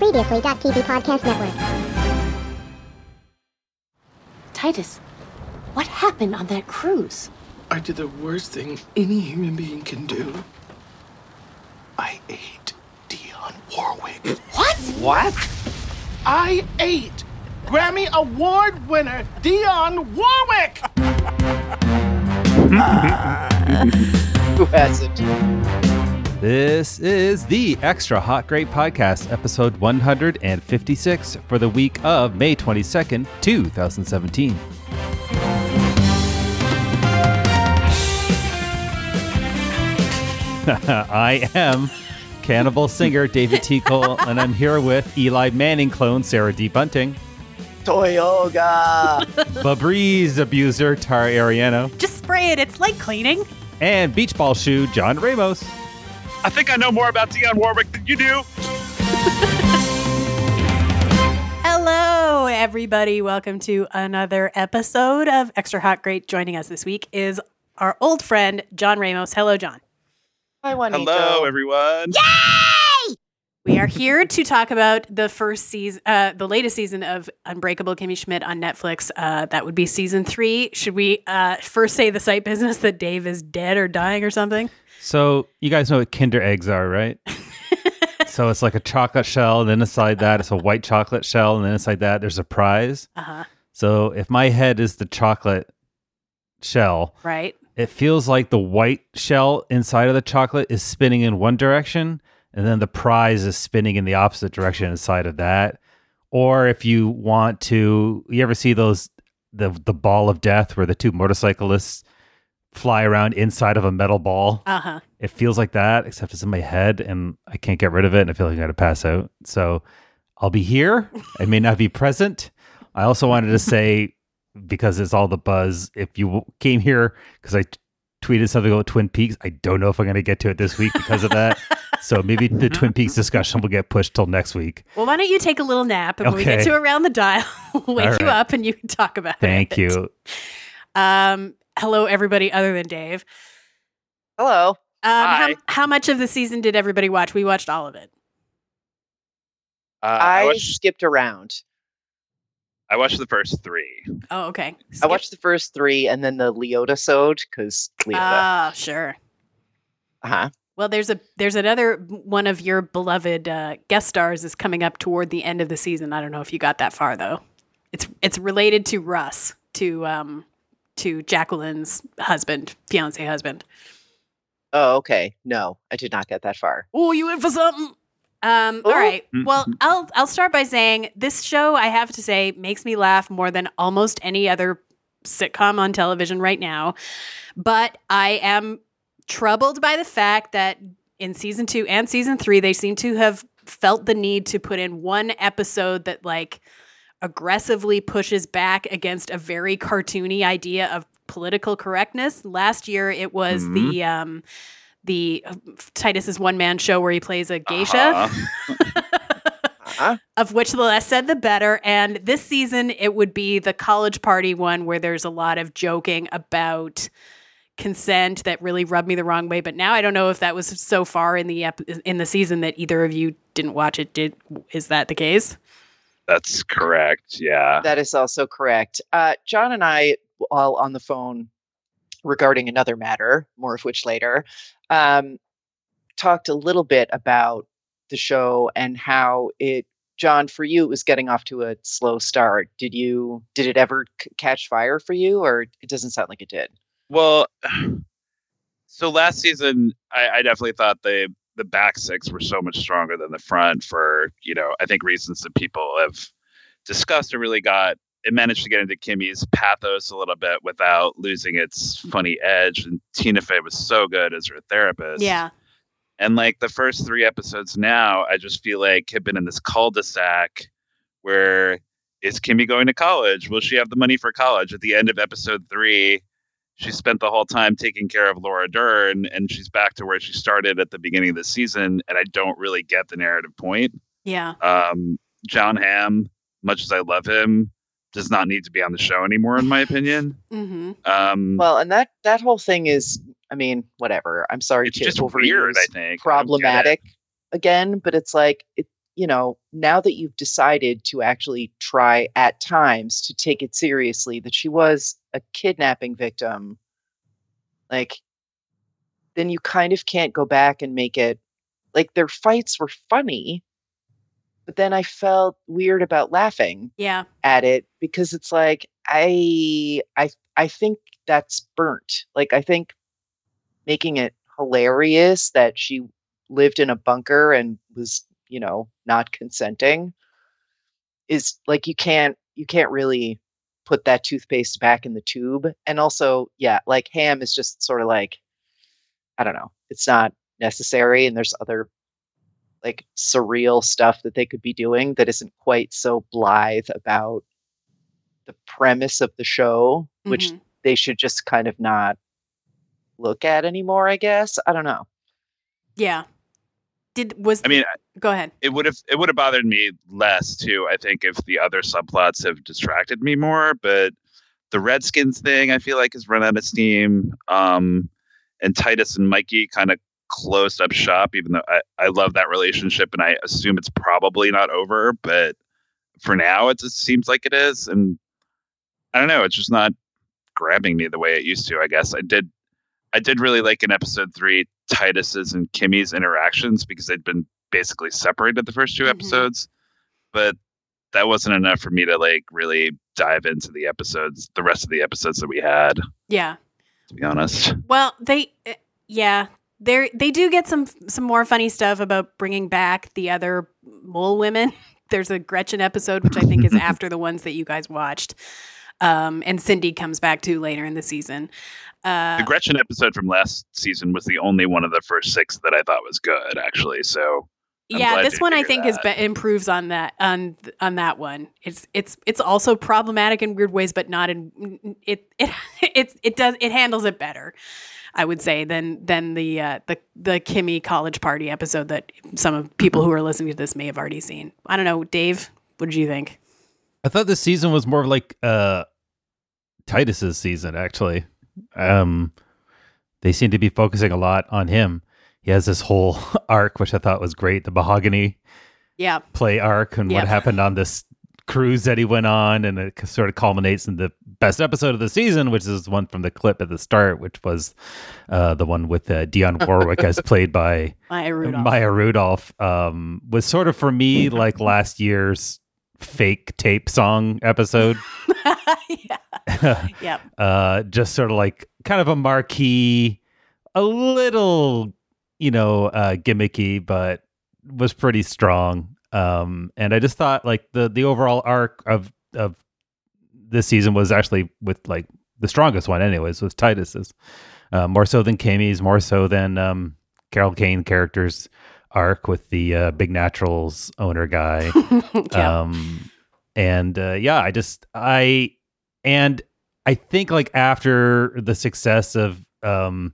Previously.tv Podcast Network. Titus, what happened on that cruise? I did the worst thing any human being can do. I ate Dionne Warwick. What? What? I ate Grammy Award winner Dionne Warwick! Who hasn't? This is the Extra Hot Great Podcast, episode 156 for the week of May 22nd, 2017. I am cannibal singer David T. Cole, and I'm here with Eli Manning clone Sarah D. Bunting, Toyoga! Febreze abuser Tara Ariano, Just spray it. It's like cleaning. and beach ball shoe John Ramos. I think I know more about Dionne Warwick than you do. Hello, everybody. Welcome to another episode of Extra Hot Great. Joining us this week is our old friend, John Ramos. Hello, John. Hi, Juanito. Hello, everyone. We are here to talk about the first season, the latest season of Unbreakable Kimmy Schmidt on Netflix. That would be season 3. Should we first say the site business that Dave is dead or dying or something? So you guys know what Kinder eggs are, right? So it's like a chocolate shell, and then inside that it's a white chocolate shell, and then inside that there's a prize. Uh-huh. So if my head is the chocolate shell, Right. it feels like the white shell inside of the chocolate is spinning in one direction, and then the prize is spinning in the opposite direction inside of that. Or if you want to, you ever see those, the ball of death where the two motorcyclists fly around inside of a metal ball? Uh-huh. It feels like that, except it's in my head and I can't get rid of it, and I feel like I'm going to pass out. So I'll be here. I may not be present. I also wanted to say, because it's all the buzz, if you came here because I tweeted something about Twin Peaks, I don't know if I'm going to get to it this week because of that. So maybe the Twin Peaks discussion will get pushed till next week. Well, why don't you take a little nap, and when we get Okay. to Around the Dial, we'll wake All you right. up and you can talk about it. Thank you. Hello, everybody other than Dave. Hello. Hi. How much of the season did everybody watch? We watched all of it. I skipped around. I watched the first 3. Oh, okay. I watched the first 3 and then the Leota-sode, because Leota. Ah, sure. Uh-huh. Well, there's another one of your beloved guest stars is coming up toward the end of the season. I don't know if you got that far though. It's related to Russ, to Jacqueline's fiance husband. Oh, okay. No, I did not get that far. Oh, you in for something? All right. Well, I'll start by saying this show, I have to say, makes me laugh more than almost any other sitcom on television right now. But I am troubled by the fact that in season 2 and season 3, they seem to have felt the need to put in one episode that like aggressively pushes back against a very cartoony idea of political correctness. Last year, it was the Titus's one-man show where he plays a geisha, of which the less said, the better. And this season, it would be the college party one where there's a lot of joking about consent that really rubbed me the wrong way. But now I don't know if that was so far in the season that either of you didn't watch it. Is that the case? That's correct. Yeah. That is also correct. John and I, while on the phone regarding another matter, more of which later, talked a little bit about the show and how it, John, for you, it was getting off to a slow start. Did it ever catch fire for you, or it doesn't sound like it did? Well, so last season, I definitely thought the back six were so much stronger than the front for, I think reasons that people have discussed. It managed to get into Kimmy's pathos a little bit without losing its funny edge. And Tina Fey was so good as her therapist. Yeah. And like the first 3 episodes now, I just feel like have been in this cul-de-sac where is Kimmy going to college? Will she have the money for college? At the end of episode 3, she spent the whole time taking care of Laura Dern, and she's back to where she started at the beginning of the season. And I don't really get the narrative point. Yeah. Jon Hamm, much as I love him, does not need to be on the show anymore, in my opinion. Mm-hmm. Well, and that whole thing is, I mean, whatever. I'm sorry It's to just overuse weird, I think. problematic again, but it's like now that you've decided to actually try at times to take it seriously, that she was a kidnapping victim, like, then you kind of can't go back and make it like their fights were funny, but then I felt weird about laughing at it because it's like, I think that's burnt. Like, I think making it hilarious that she lived in a bunker and was, not consenting is like, you can't really put that toothpaste back in the tube. And also, like Ham is just sort of like, I don't know, it's not necessary. And there's other like surreal stuff that they could be doing that isn't quite so blithe about the premise of the show, which they should just kind of not look at anymore, I guess. I don't know. Yeah. Go ahead. It would have bothered me less too, I think, if the other subplots have distracted me more. But the Redskins thing, I feel like, has run out of steam. And Titus and Mikey kind of closed up shop, even though I love that relationship and I assume it's probably not over. But for now, it just seems like it is. And I don't know, it's just not grabbing me the way it used to, I guess. I did really like in episode 3 Titus's and Kimmy's interactions because they'd been basically separated the first 2 episodes, but that wasn't enough for me to like really dive into the rest of the episodes that we had. Yeah, to be honest. Well, they do get some more funny stuff about bringing back the other mole women. There's a Gretchen episode, which I think is after the ones that you guys watched. And Cindy comes back too later in the season. The Gretchen episode from last season was the only one of the first 6 that I thought was good, actually. So this one I think improves on that on that one. It's also problematic in weird ways, but not in it handles it better, I would say, than the Kimmy college party episode that some of people who are listening to this may have already seen. I don't know, Dave, what did you think? I thought this season was more of like Titus's season, actually. They seem to be focusing a lot on him. He has this whole arc, which I thought was great, the Mahogany play arc and what happened on this cruise that he went on, and it sort of culminates in the best episode of the season, which is one from the clip at the start, which was the one with Dionne Warwick as played by Maya Rudolph. Was sort of for me like last year's fake tape song episode. Just sort of like kind of a marquee, a little gimmicky, but was pretty strong. And I just thought like the overall arc of this season was actually with like the strongest one anyways, was Titus's, more so than Kimmy's, more so than Carol Kane character's arc with the Big Naturals owner guy. I think like after the success of the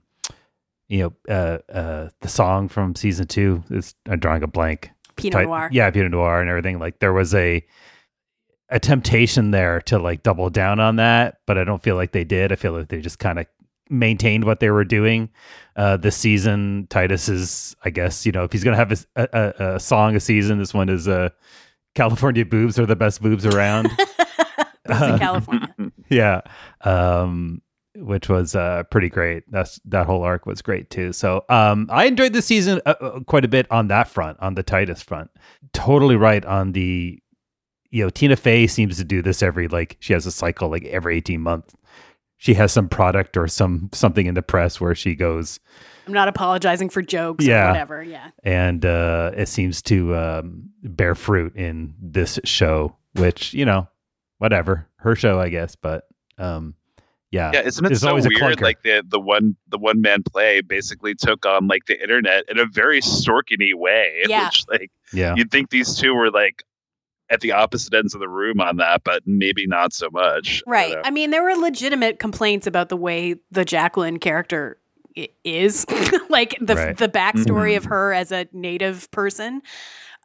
song from season 2, I'm drawing a blank. Pinot Noir. Yeah, Pinot Noir and everything. Like there was a temptation there to like double down on that, but I don't feel like they did. I feel like they just kind of maintained what they were doing. This season, Titus is, I guess, if he's going to have a song a season, this one is California boobs are the best boobs around. Boobs in California. Yeah. Which was pretty great. That whole arc was great too. So I enjoyed the season quite a bit on that front, on the Titus front. Totally right on the, Tina Fey seems to do this she has a cycle like every 18 months. She has some product or something in the press where she goes, I'm not apologizing for jokes or whatever. Yeah. And it seems to bear fruit in this show, which, whatever, her show, I guess. But isn't it so weird? Like the one man play basically took on like the internet in a very Sorkin-y way. Yeah. Which, you'd think these two were like at the opposite ends of the room on that, but maybe not so much. Right. I mean, there were legitimate complaints about the way the Jacqueline character is, like the backstory of her as a Native person.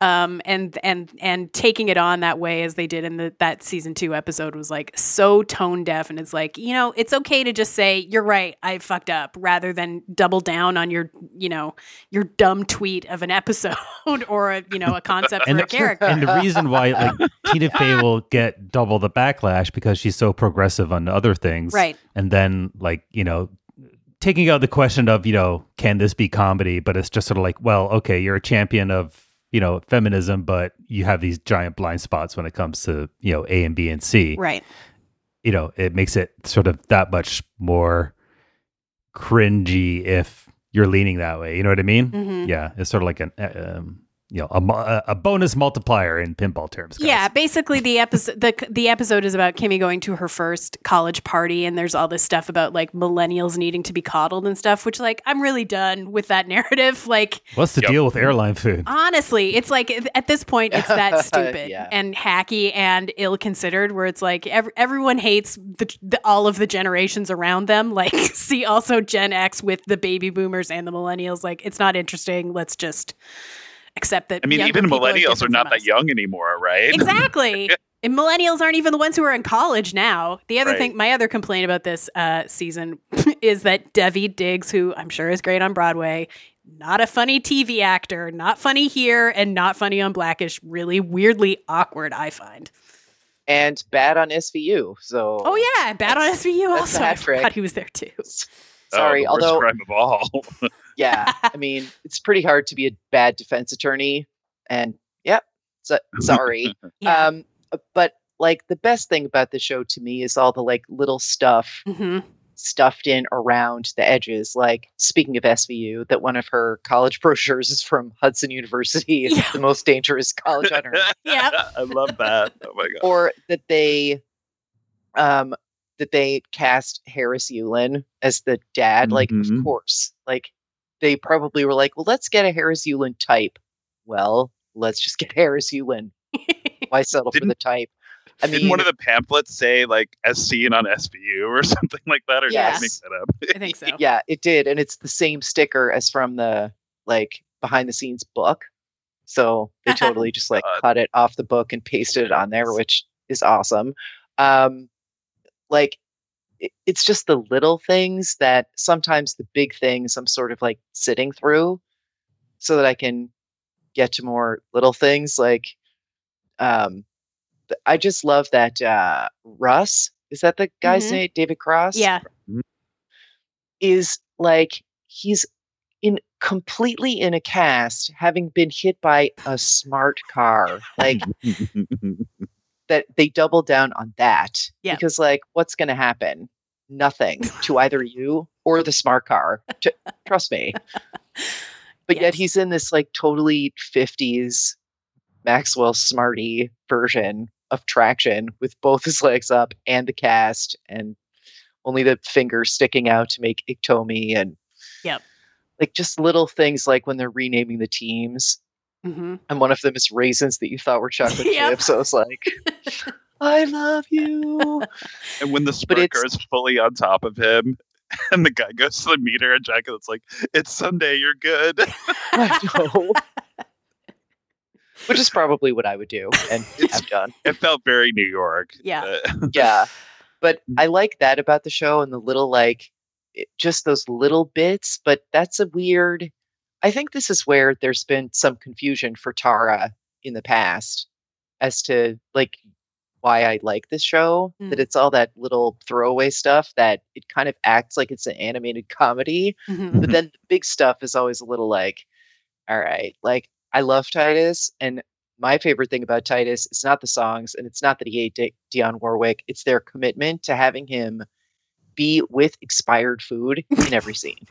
and taking it on that way as they did in that season 2 episode was like so tone deaf, and it's like, it's okay to just say you're right, I fucked up, rather than double down on your dumb tweet of an episode or a concept for a character. And the reason why like Tina Fey will get double the backlash because she's so progressive on other things, right? And then taking out the question of can this be comedy, but it's just sort of like, well, okay, you're a champion of feminism, but you have these giant blind spots when it comes to, A and B and C. Right. It makes it sort of that much more cringy if you're leaning that way. You know what I mean? Mm-hmm. Yeah. It's sort of like a bonus multiplier in pinball terms, guys. Yeah, basically the episode is about Kimmy going to her first college party, and there's all this stuff about like millennials needing to be coddled and stuff, which like I'm really done with that narrative. Like, what's the deal with airline food? Honestly, it's like at this point it's that stupid Yeah. and hacky and ill-considered, where it's like everyone hates all of the generations around them. Like, see also Gen X with the baby boomers and the millennials. Like, it's not interesting. Let's just accept that. I mean, even millennials are not that young anymore, right? Exactly. And millennials aren't even the ones who are in college now. The other Right. thing, my other complaint about this season is that Debbie Diggs, who I'm sure is great on Broadway, not a funny TV actor, not funny here, and not funny on Blackish. Really weirdly awkward, I find. And bad on SVU. So Oh yeah, bad on SVU that's also. a I hat trick. forgot he was there too. Sorry, the worst although crime of all. yeah, I mean, it's pretty hard to be a bad defense attorney, and sorry. Yeah. But like the best thing about the show to me is all the like little stuff Mhm. stuffed in around the edges. Like, speaking of SVU, that one of her college brochures is from Hudson University, Yeah. the most dangerous college on earth. Yeah. I love that. Oh my god. Or that they cast Harris Yulin as the dad. Like, Mhm. of course, like they probably were like, well, let's get a Harris Yulin type. Well, let's just get Harris Yulin. Why settle for Didn't- the type? I Didn't mean, one of the pamphlets say like as seen on SVU or something like that, or did I Yes. make that up? I think so. yeah, it did, and it's the same sticker as from the like behind the scenes book. So they totally just like God. cut it off the book and pasted it on there, which is awesome. Like it's just the little things that sometimes the big things I'm sort of like sitting through so that I can get to more little things. Like I just love that Russ, is that the guy's Mhm. name? David Cross? Yeah. Is like he's completely in a cast having been hit by a smart car. Like that they double down on that. Yeah. Because like what's gonna happen? Nothing to either you or the smart car. Trust me. But yet Yes. he's in this like totally 50s Maxwell Smarty version of Traction with both his legs up and the cast and only the fingers sticking out to make Iktomi, and Yep. like just little things like when they're renaming the teams Mhm. and one of them is raisins that you thought were chocolate Yep. chips. So it's like, I love you. And when the But it's- sparker is fully on top of him, and the guy goes to the meter, and Jacqueline's like, "It's Sunday, you're good." I know. Which is probably what I would do and have done. It felt very New York. Yeah. Yeah. But I like that about the show and the little like just those little bits, but that's a weird I think this is where there's been some confusion for Tara in the past as to like why I like this show. That it's all that little throwaway stuff that it kind of acts like it's an animated comedy. Mhm. But then the big stuff is always a little like, all right, like I love Titus, and my favorite thing about Titus is not the songs, and it's not that he ate Dionne Warwick. It's their commitment to having him be with expired food in every scene.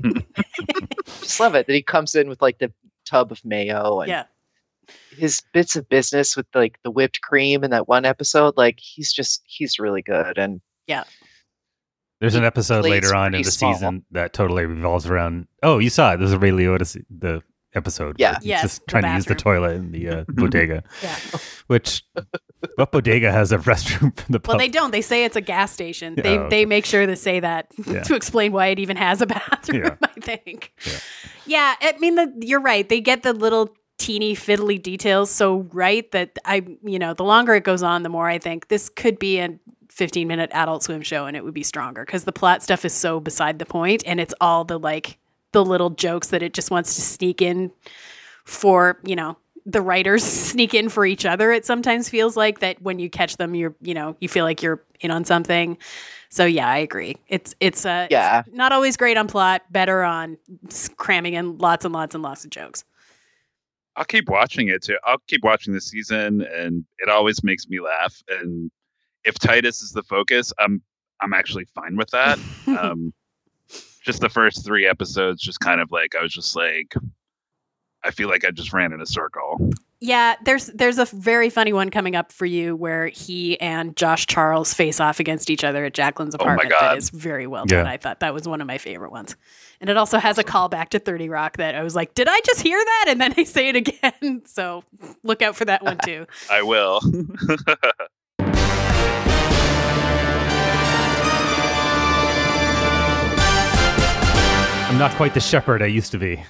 Just love it that he comes in with like the tub of mayo and Yeah. his bits of business with like the whipped cream in that one episode. Like he's really good. And There's an episode plays later on in pretty the small. season that totally revolves around. Oh, you saw it. There's a Ray Liotta the episode. Yeah. where he's Yes, just the trying to use the bathroom. toilet in the bodega. Yeah. Which what bodega has a restroom for the pub? Well, they don't. They say it's a gas station. Oh, They okay. they make sure to say that Yeah. to explain why it even has a bathroom. Yeah. I think. Yeah, I mean, you're right. They get the little teeny fiddly details so right that the longer it goes on, the more I think this could be a 15-minute Adult Swim show and it would be stronger because the plot stuff is so beside the point and it's all the little jokes that it just wants to sneak in for, the writers sneak in for each other. It sometimes feels like that when you catch them, you feel like you're in on something. So yeah, I agree. It's not always great on plot, better on cramming in lots and lots and lots of jokes. I'll keep watching it too. I'll keep watching this season, and it always makes me laugh. And if Titus is the focus, I'm actually fine with that. Just the first 3 episodes, just kind of like I was just like, I feel like I just ran in a circle. Yeah, there's a very funny one coming up for you where he and Josh Charles face off against each other at Jacqueline's apartment. That is very well done. I thought that was one of my favorite ones. And it also has a callback to 30 Rock that I was like, did I just hear that? And then they say it again. So look out for that one too. I will. I'm not quite the shepherd I used to be.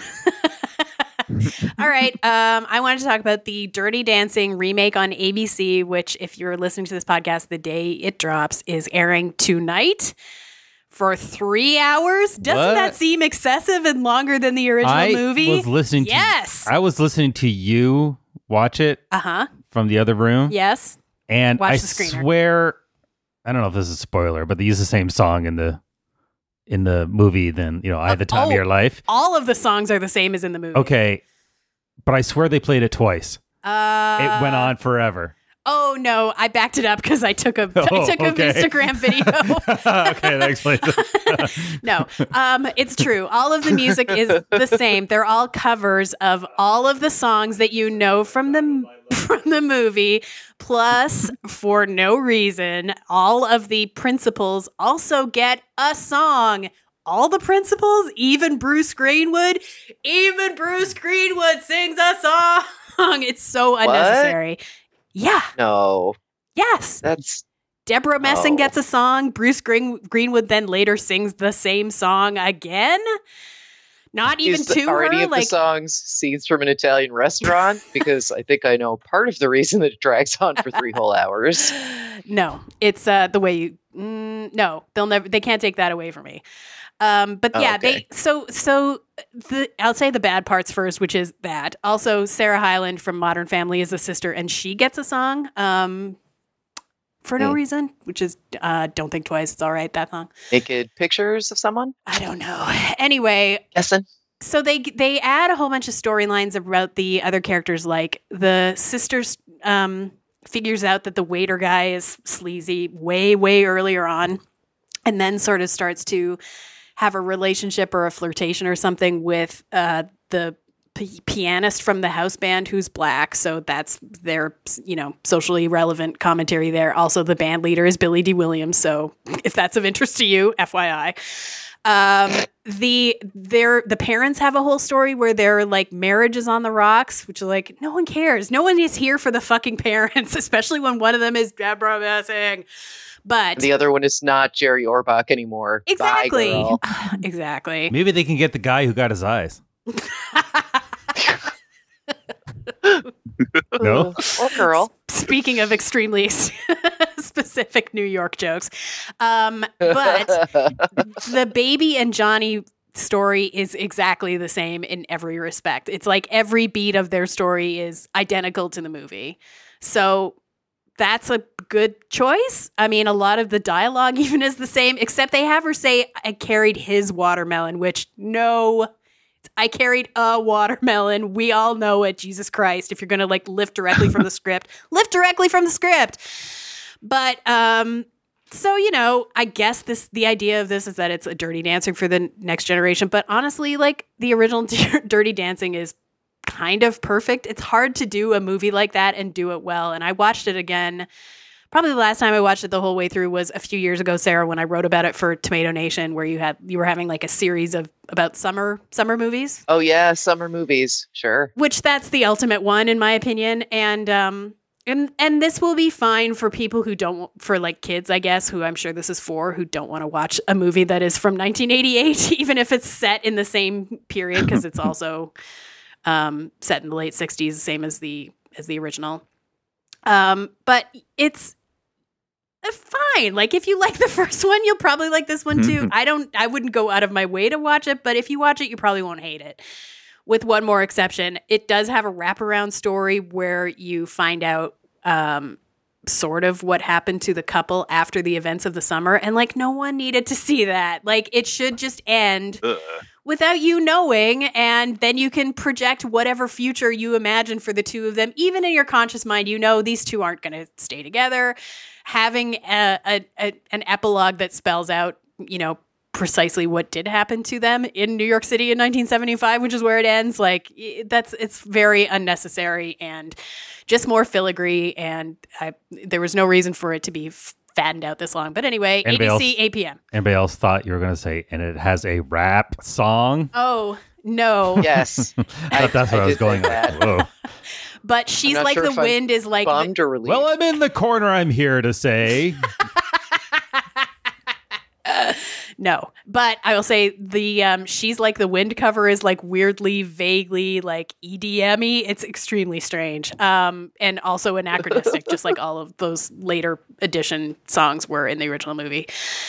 All right. I wanted to talk about the Dirty Dancing remake on ABC, which, if you're listening to this podcast the day it drops, is airing tonight for 3 hours. Doesn't that seem excessive and longer than the original movie? I was listening to you watch it from the other room. Yes. And I swear, I don't know if this is a spoiler, but they use the same song in the movie than, I Had the Time of Your Life. All of the songs are the same as in the movie. Okay. But I swear they played it twice. It went on forever. Oh no, I backed it up because I took a Instagram video. Okay, that explains it. No, it's true. All of the music is the same. They're all covers of all of the songs that you know from the movie. Plus, for no reason, all of the principals also get a song. All the principals, even Bruce Greenwood sings a song. It's so unnecessary. Yeah. No. Yes. That's Deborah Messing gets a song. Bruce Greenwood then later sings the same song again. Not even to her. Are any of the songs scenes from an Italian restaurant? Because I think I know part of the reason that it drags on for 3 whole hours. No, it's the way you. No, they can't take that away from me. But yeah, okay. I'll say the bad parts first, which is that also Sarah Hyland from Modern Family is a sister, and she gets a song for no reason, which is Don't Think Twice. It's all right, that song. Naked pictures of someone? I don't know. Anyway, Guessing. So they add a whole bunch of storylines about the other characters, like the sisters figures out that the waiter guy is sleazy way, way earlier on, and then sort of starts to have a relationship or a flirtation or something with the pianist from the house band who's black. So that's their, socially relevant commentary there. Also, the band leader is Billy D. Williams. So if that's of interest to you, FYI. The parents have a whole story where their marriage is on the rocks, which is no one cares. No one is here for the fucking parents, especially when one of them is Deborah Messing. But the other one is not Jerry Orbach anymore. Exactly. Bye, girl. Exactly. Maybe they can get the guy who got his eyes. No? Or girl. Speaking of extremely specific New York jokes. But the baby and Johnny story is exactly the same in every respect. It's like every beat of their story is identical to the movie. So that's a good choice. I mean, a lot of the dialogue even is the same, except they have her say, I carried his watermelon, which no, I carried a watermelon. We all know it. Jesus Christ. If you're going to lift directly from the script, lift directly from the script. But, so, I guess the idea of this is that it's a Dirty Dancing for the next generation. But honestly, the original Dirty Dancing is kind of perfect. It's hard to do a movie like that and do it well. And I watched it again. Probably the last time I watched it the whole way through was a few years ago, Sarah, when I wrote about it for Tomato Nation, where you were having a series about summer movies. Oh yeah, summer movies, sure. Which that's the ultimate one in my opinion, and this will be fine for people who don't, for kids, I guess, who I'm sure this is for, who don't want to watch a movie that is from 1988, even if it's set in the same period, because it's also set in the late 60s, same as the original. But it's fine. Like, if you like the first one, you'll probably like this one too. I wouldn't go out of my way to watch it, but if you watch it, you probably won't hate it. With one more exception, it does have a wraparound story where you find out sort of what happened to the couple after the events of the summer. And like, no one needed to see that. Like, it should just end without you knowing. And then you can project whatever future you imagine for the two of them. Even in your conscious mind, you know, these two aren't going to stay together. Having an epilogue that spells out, you know, precisely what did happen to them in New York City in 1975, which is where it ends. Like, it's very unnecessary and just more filigree. And there was no reason for it to be fattened out this long. But anyway, ABC, 8 p.m. Anybody else thought you were going to say, and it has a rap song? Oh, no. Yes. That's what I was going with. Whoa. But She's Like the Wind is like... Bummed or relieved. Well, I'm in the corner, I'm here to say. No, but I will say the She's Like the Wind cover is like weirdly, vaguely like EDM-y. It's extremely strange, and also anachronistic, just like all of those later edition songs were in the original movie.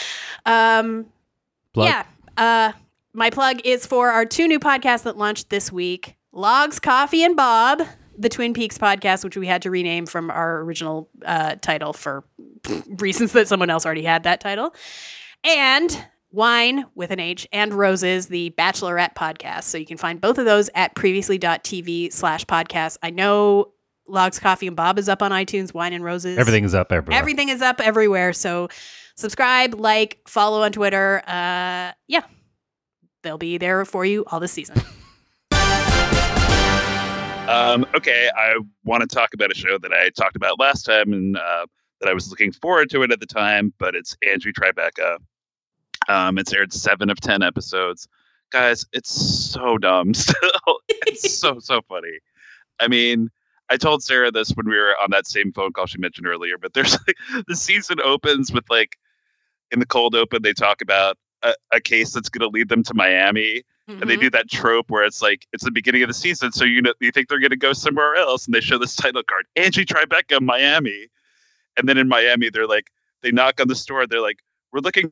Yeah. My plug is for our 2 new podcasts that launched this week: Logs, Coffee, and Bob, the Twin Peaks podcast, which we had to rename from our original title for reasons that someone else already had that title, and Wine with an H and Roses, the Bachelorette podcast. So you can find both of those at previously.tv/podcast. I know Logs, Coffee, and Bob is up on iTunes. Wine and Roses. Everything is up everywhere. Everything is up everywhere. So subscribe, like, follow on Twitter. Yeah, they'll be there for you all this season. Okay, I want to talk about a show that I talked about last time and that I was looking forward to it at the time, but it's Angie Tribeca. It's aired 7 of 10 episodes. Guys, it's so dumb still. It's so funny. I mean, I told Sarah this when we were on that same phone call she mentioned earlier, but there's like, the season opens with like, in the cold open, they talk about a case that's going to lead them to Miami. Mm-hmm. And they do that trope where it's like, it's the beginning of the season, so you think they're going to go somewhere else, and they show this title card, Angie Tribeca, Miami. And then in Miami, they're like, they knock on the store, they're like, we're looking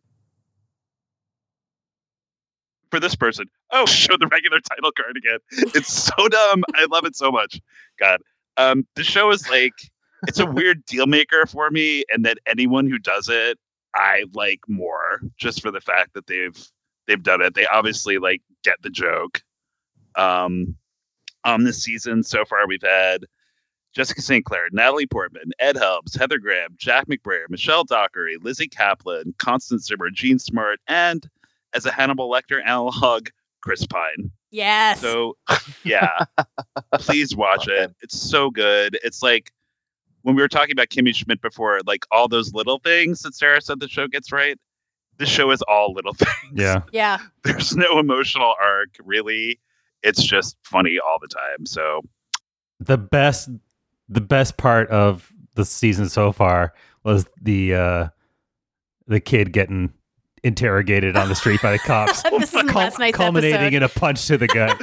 for this person. Oh, show the regular title card again. It's so dumb. I love it so much. God. The show is like, it's a weird deal maker for me, and that anyone who does it, I like more, just for the fact that they've done it. They obviously like get the joke. On this season so far, we've had Jessica St. Clair, Natalie Portman, Ed Helms, Heather Graham, Jack McBrayer, Michelle Dockery, Lizzie Kaplan, Constance Zimmer, Jean Smart, and as a Hannibal Lecter analog, Chris Pine. Yes. So, yeah, please watch it. It's so good. It's like when we were talking about Kimmy Schmidt before, like all those little things that Sarah said the show gets right. This show is all little things. Yeah. Yeah. There's no emotional arc, really. It's just funny all the time. So the best part of the season so far was the kid getting interrogated on the street by the cops. This is last night's culminating episode. in a punch to the gut.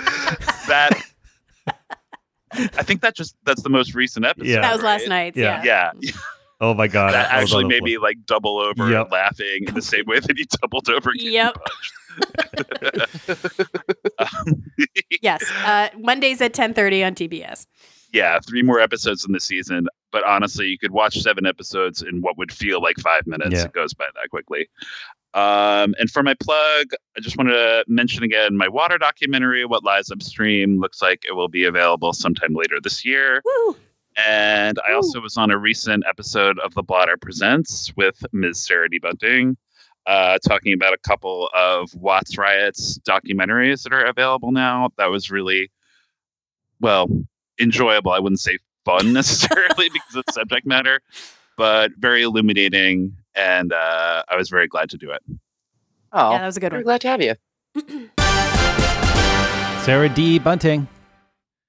I think that's the most recent episode. Yeah. That was right? last night. Yeah. Yeah. Oh my God. That I was actually on the made floor. me like double over Yep. laughing in the same way that he doubled over getting Yep. punched. Yes. Mondays at 10:30 on TBS. Yeah, 3 more episodes in the season. But honestly, you could watch 7 episodes in what would feel like 5 minutes. Yeah. It goes by that quickly. And for my plug, I just wanted to mention again my water documentary, What Lies Upstream. Looks like it will be available sometime later this year. Woo. And I also was on a recent episode of The Blotter Presents with Ms. Sarah D. Bunting, talking about a couple of Watts Riots documentaries that are available now. That was really, well, enjoyable. I wouldn't say fun necessarily because of subject matter, but very illuminating. And I was very glad to do it. Oh, Yeah, that was a good we're one. glad to have you. Sarah D. Bunting.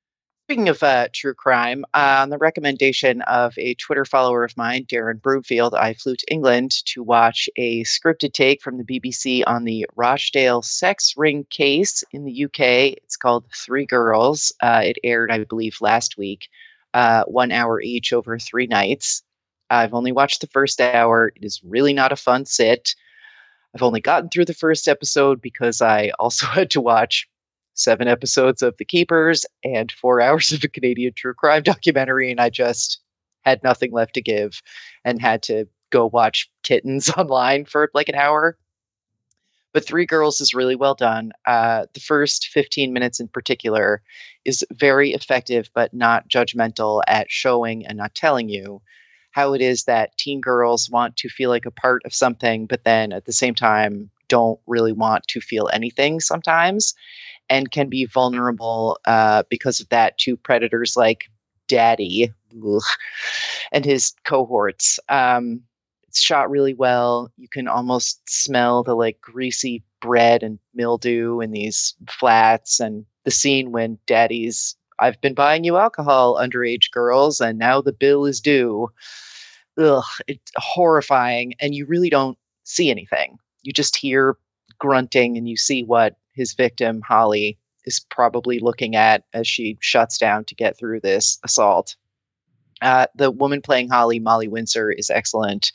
Speaking of true crime, on the recommendation of a Twitter follower of mine, Darren Broomfield, I flew to England to watch a scripted take from the BBC on the Rochdale sex ring case in the UK. It's called Three Girls. It aired, I believe, last week, 1 hour each over 3 nights. I've only watched the first hour. It is really not a fun sit. I've only gotten through the first episode because I also had to watch 7 episodes of The Keepers and 4 hours of a Canadian true crime documentary, and I just had nothing left to give and had to go watch kittens online for like an hour. But Three Girls is really well done. The first 15 minutes in particular is very effective, but not judgmental at showing and not telling you how it is that teen girls want to feel like a part of something, but then at the same time don't really want to feel anything sometimes, and can be vulnerable because of that to predators like Daddy and his cohorts. It's shot really well. You can almost smell the like greasy bread and mildew in these flats, and the scene when Daddy's, "I've been buying you alcohol, underage girls, and now the bill is due." Ugh, it's horrifying, and you really don't see anything. You just hear grunting, and you see what his victim, Holly, is probably looking at as she shuts down to get through this assault. The woman playing Holly, Molly Windsor, is excellent.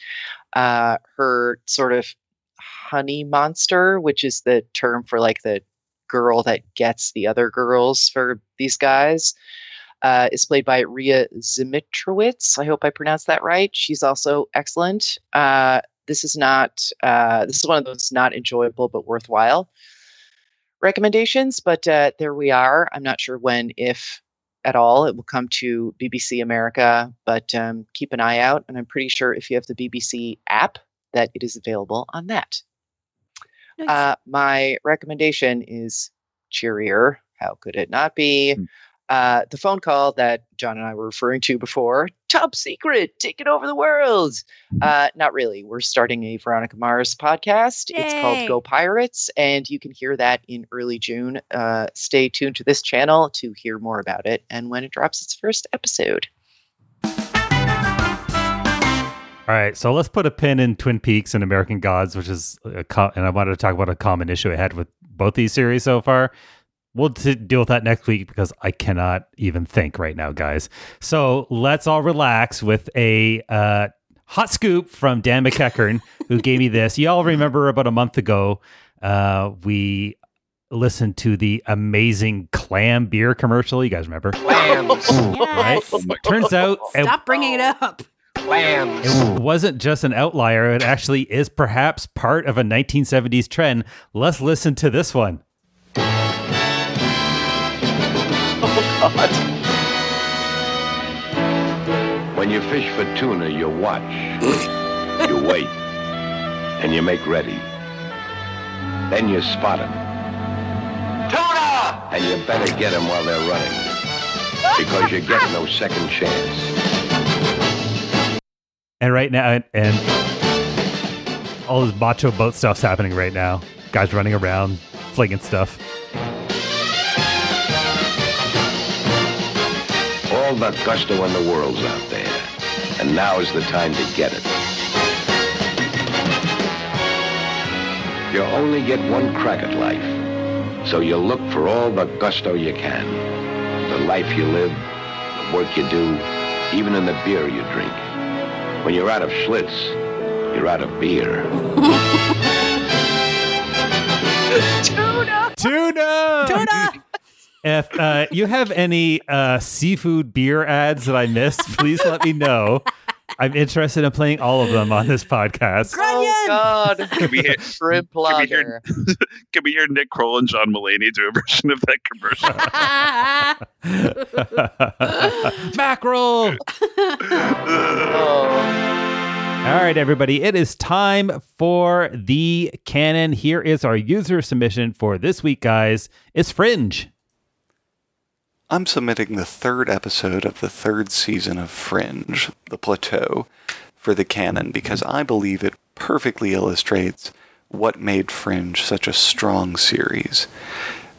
Her sort of honey monster, which is the term for like the girl that gets the other girls for these guys, is played by Rhea Zimitrowicz. I hope I pronounced that right. She's also excellent. This is one of those not enjoyable but worthwhile recommendations, but there we are. I'm not sure when, if at all, it will come to BBC America, but keep an eye out. And I'm pretty sure if you have the BBC app, that it is available on that. Nice. My recommendation is cheerier. How could it not be? The phone call that John and I were referring to before, top secret, taking over the world. Not really. We're starting a Veronica Mars podcast. Yay. It's called Go Pirates, and you can hear that in early June. Stay tuned to this channel to hear more about it and when it drops its first episode. All right, so let's put a pin in Twin Peaks and American Gods, which is and I wanted to talk about a common issue I had with both these series so far. We'll deal with that next week because I cannot even think right now, guys. So let's all relax with a hot scoop from Dan McEachern, who gave me this. Y'all remember about a month ago, we listened to the amazing clam beer commercial. You guys remember? Clams. Yes. Right? Turns out... Stop bringing it up. Clams. It wasn't just an outlier. It actually is perhaps part of a 1970s trend. Let's listen to this one. God. When you fish for tuna, you watch, you wait, and you make ready. Then you spot them. Tuna! And you better get them while they're running, because you get no second chance. And right now, and all this macho boat stuff's happening right now. Guys running around, flinging stuff. All the gusto in the world's out there, and now's the time to get it. You only get one crack at life, so you look for all the gusto you can. The life you live, the work you do, even in the beer you drink. When you're out of Schlitz, you're out of beer. Tuna! If you have any seafood beer ads that I missed, please let me know. I'm interested in playing all of them on this podcast. Oh, God. Can we hear, Shrimp lager. can we hear Nick Kroll and John Mulaney do a version of that commercial? Mackerel! Oh. All right, everybody. It is time for the canon. Here is our user submission for this week, guys. It's Fringe. I'm submitting the 3rd episode of the 3rd season of Fringe, The Plateau, for the canon because I believe it perfectly illustrates what made Fringe such a strong series.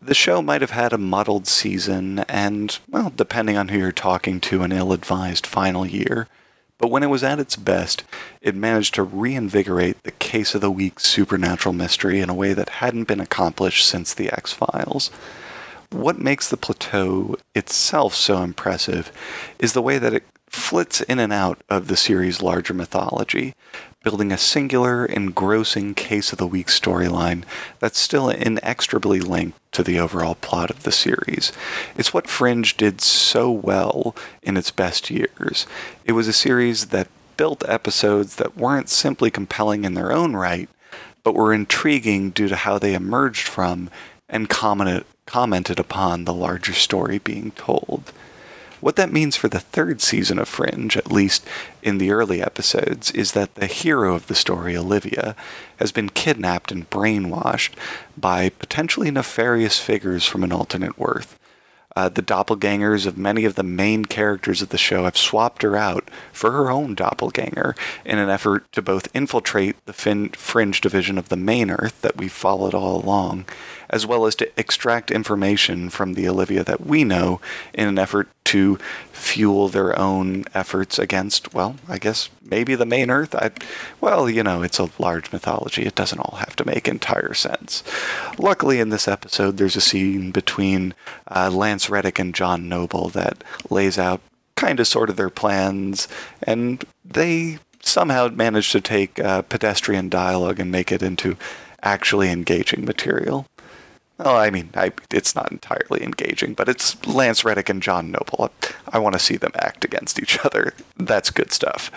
the show might have had a muddled season and, well, depending on who you're talking to, an ill-advised final year. But when it was at its best, it managed to reinvigorate the case of the week supernatural mystery in a way that hadn't been accomplished since The X-Files. What makes The Plateau itself so impressive is the way that it flits in and out of the series' larger mythology, building a singular, engrossing case of the week storyline that's still inextricably linked to the overall plot of the series. It's what Fringe did so well in its best years. It was a series that built episodes that weren't simply compelling in their own right, but were intriguing due to how they emerged from and commented upon the larger story being told. What that means for the third season of Fringe, at least in the early episodes, is that the hero of the story, Olivia, has been kidnapped and brainwashed by potentially nefarious figures from an alternate worth. The doppelgangers of many of the main characters of the show have swapped her out for her own doppelganger in an effort to both infiltrate the Fringe division of the main Earth that we've followed all along, as well as to extract information from the Olivia that we know in an effort to fuel their own efforts against, well, I guess maybe the main Earth. It's a large mythology. It doesn't all have to make entire sense. Luckily, in this episode, there's a scene between Lance Reddick and John Noble that lays out kind of sort of their plans, and they somehow managed to take pedestrian dialogue and make it into actually engaging material. Well, it's not entirely engaging, but it's Lance Reddick and John Noble. I want to see them act against each other. That's good stuff.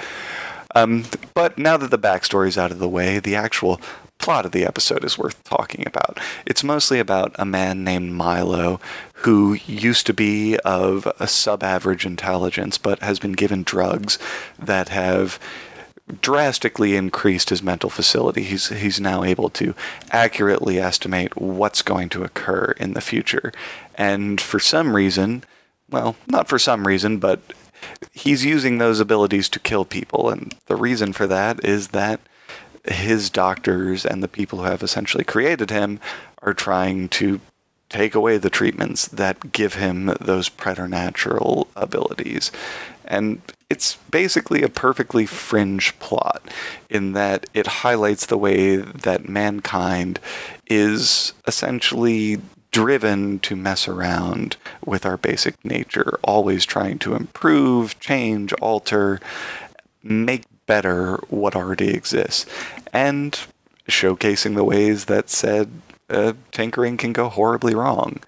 But now that the backstory's out of the way, the actual plot of the episode is worth talking about. It's mostly about a man named Milo who used to be of a sub-average intelligence, but has been given drugs that have drastically increased his mental facility. He's now able to accurately estimate what's going to occur in the future. And for some reason, well, not for some reason, but he's using those abilities to kill people. And the reason for that is that his doctors and the people who have essentially created him are trying to take away the treatments that give him those preternatural abilities. And it's basically a perfectly Fringe plot in that it highlights the way that mankind is essentially driven to mess around with our basic nature, always trying to improve, change, alter, make better what already exists, and showcasing the ways that said tinkering can go horribly wrong.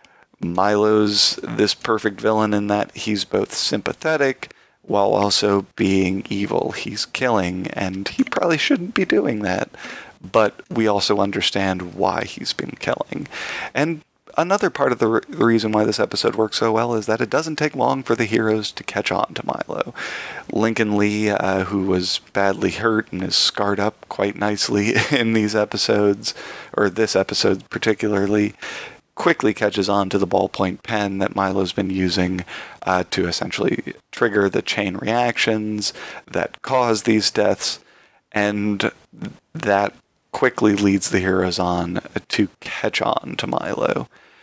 Milo's this perfect villain in that he's both sympathetic while also being evil. He's killing, and he probably shouldn't be doing that, but we also understand why he's been killing. And another part of the reason why this episode works so well is that it doesn't take long for the heroes to catch on to Milo. Lincoln Lee, who was badly hurt and is scarred up quite nicely in these episodes, or this episode particularly, quickly catches on to the ballpoint pen that Milo's been using to essentially trigger the chain reactions that cause these deaths, and that quickly leads the heroes on to catch on to Milo.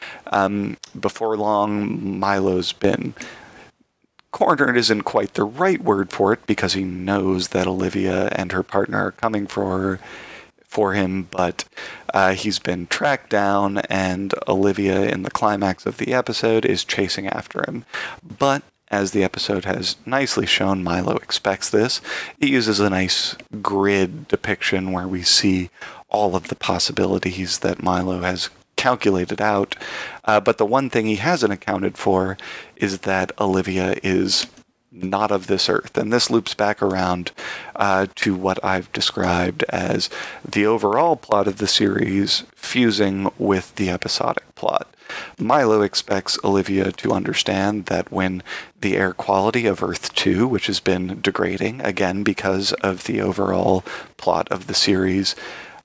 Before long, Milo's been cornered isn't quite the right word for it, because he knows that Olivia and her partner are coming for him, but he's been tracked down, and Olivia, in the climax of the episode, is chasing after him. But as the episode has nicely shown, Milo expects this. It uses a nice grid depiction where we see all of the possibilities that Milo has calculated out. But the one thing he hasn't accounted for is that Olivia is not of this earth. And this loops back around to what I've described as the overall plot of the series fusing with the episodic plot. Milo expects Olivia to understand that when the air quality of Earth 2, which has been degrading, again because of the overall plot of the series,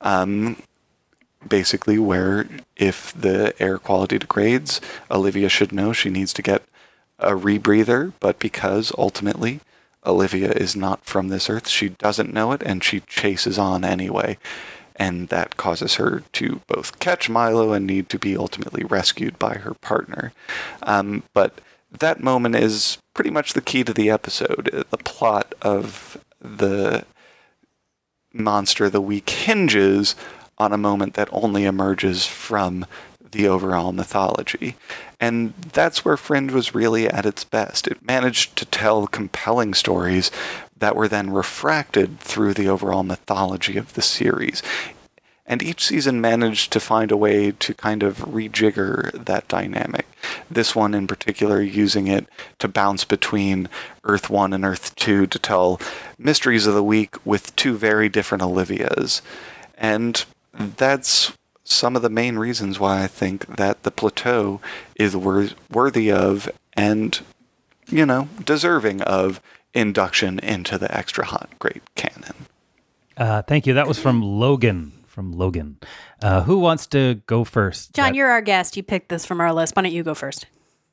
basically where if the air quality degrades, Olivia should know she needs to get a rebreather, but because ultimately Olivia is not from this earth, she doesn't know it, and she chases on anyway. and that causes her to both catch Milo and need to be ultimately rescued by her partner. But that moment is pretty much the key to the episode. The plot of the Monster of the Week hinges on a moment that only emerges from the overall mythology. And that's where Fringe was really at its best. It managed to tell compelling stories that were then refracted through the overall mythology of the series. And each season managed to find a way to kind of rejigger that dynamic. This one in particular using it to bounce between Earth 1 and Earth 2 to tell Mysteries of the Week with two very different Olivias. And that's some of the main reasons why I think that the plateau is worthy of and, deserving of induction into the Extra Hot Great Canon. Thank you. That was from Logan. Who wants to go first? John, you're our guest. You picked this from our list. Why don't you go first?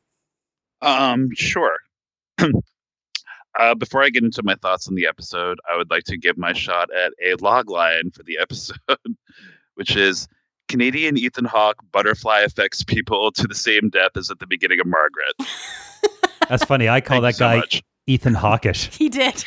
Sure. Before I get into my thoughts on the episode, I would like to give my shot at a log line for the episode, which is Canadian Ethan Hawke butterfly affects people to the same depth as at the beginning of Margaret. That's funny. I call that guy much. Ethan Hawkish. He did.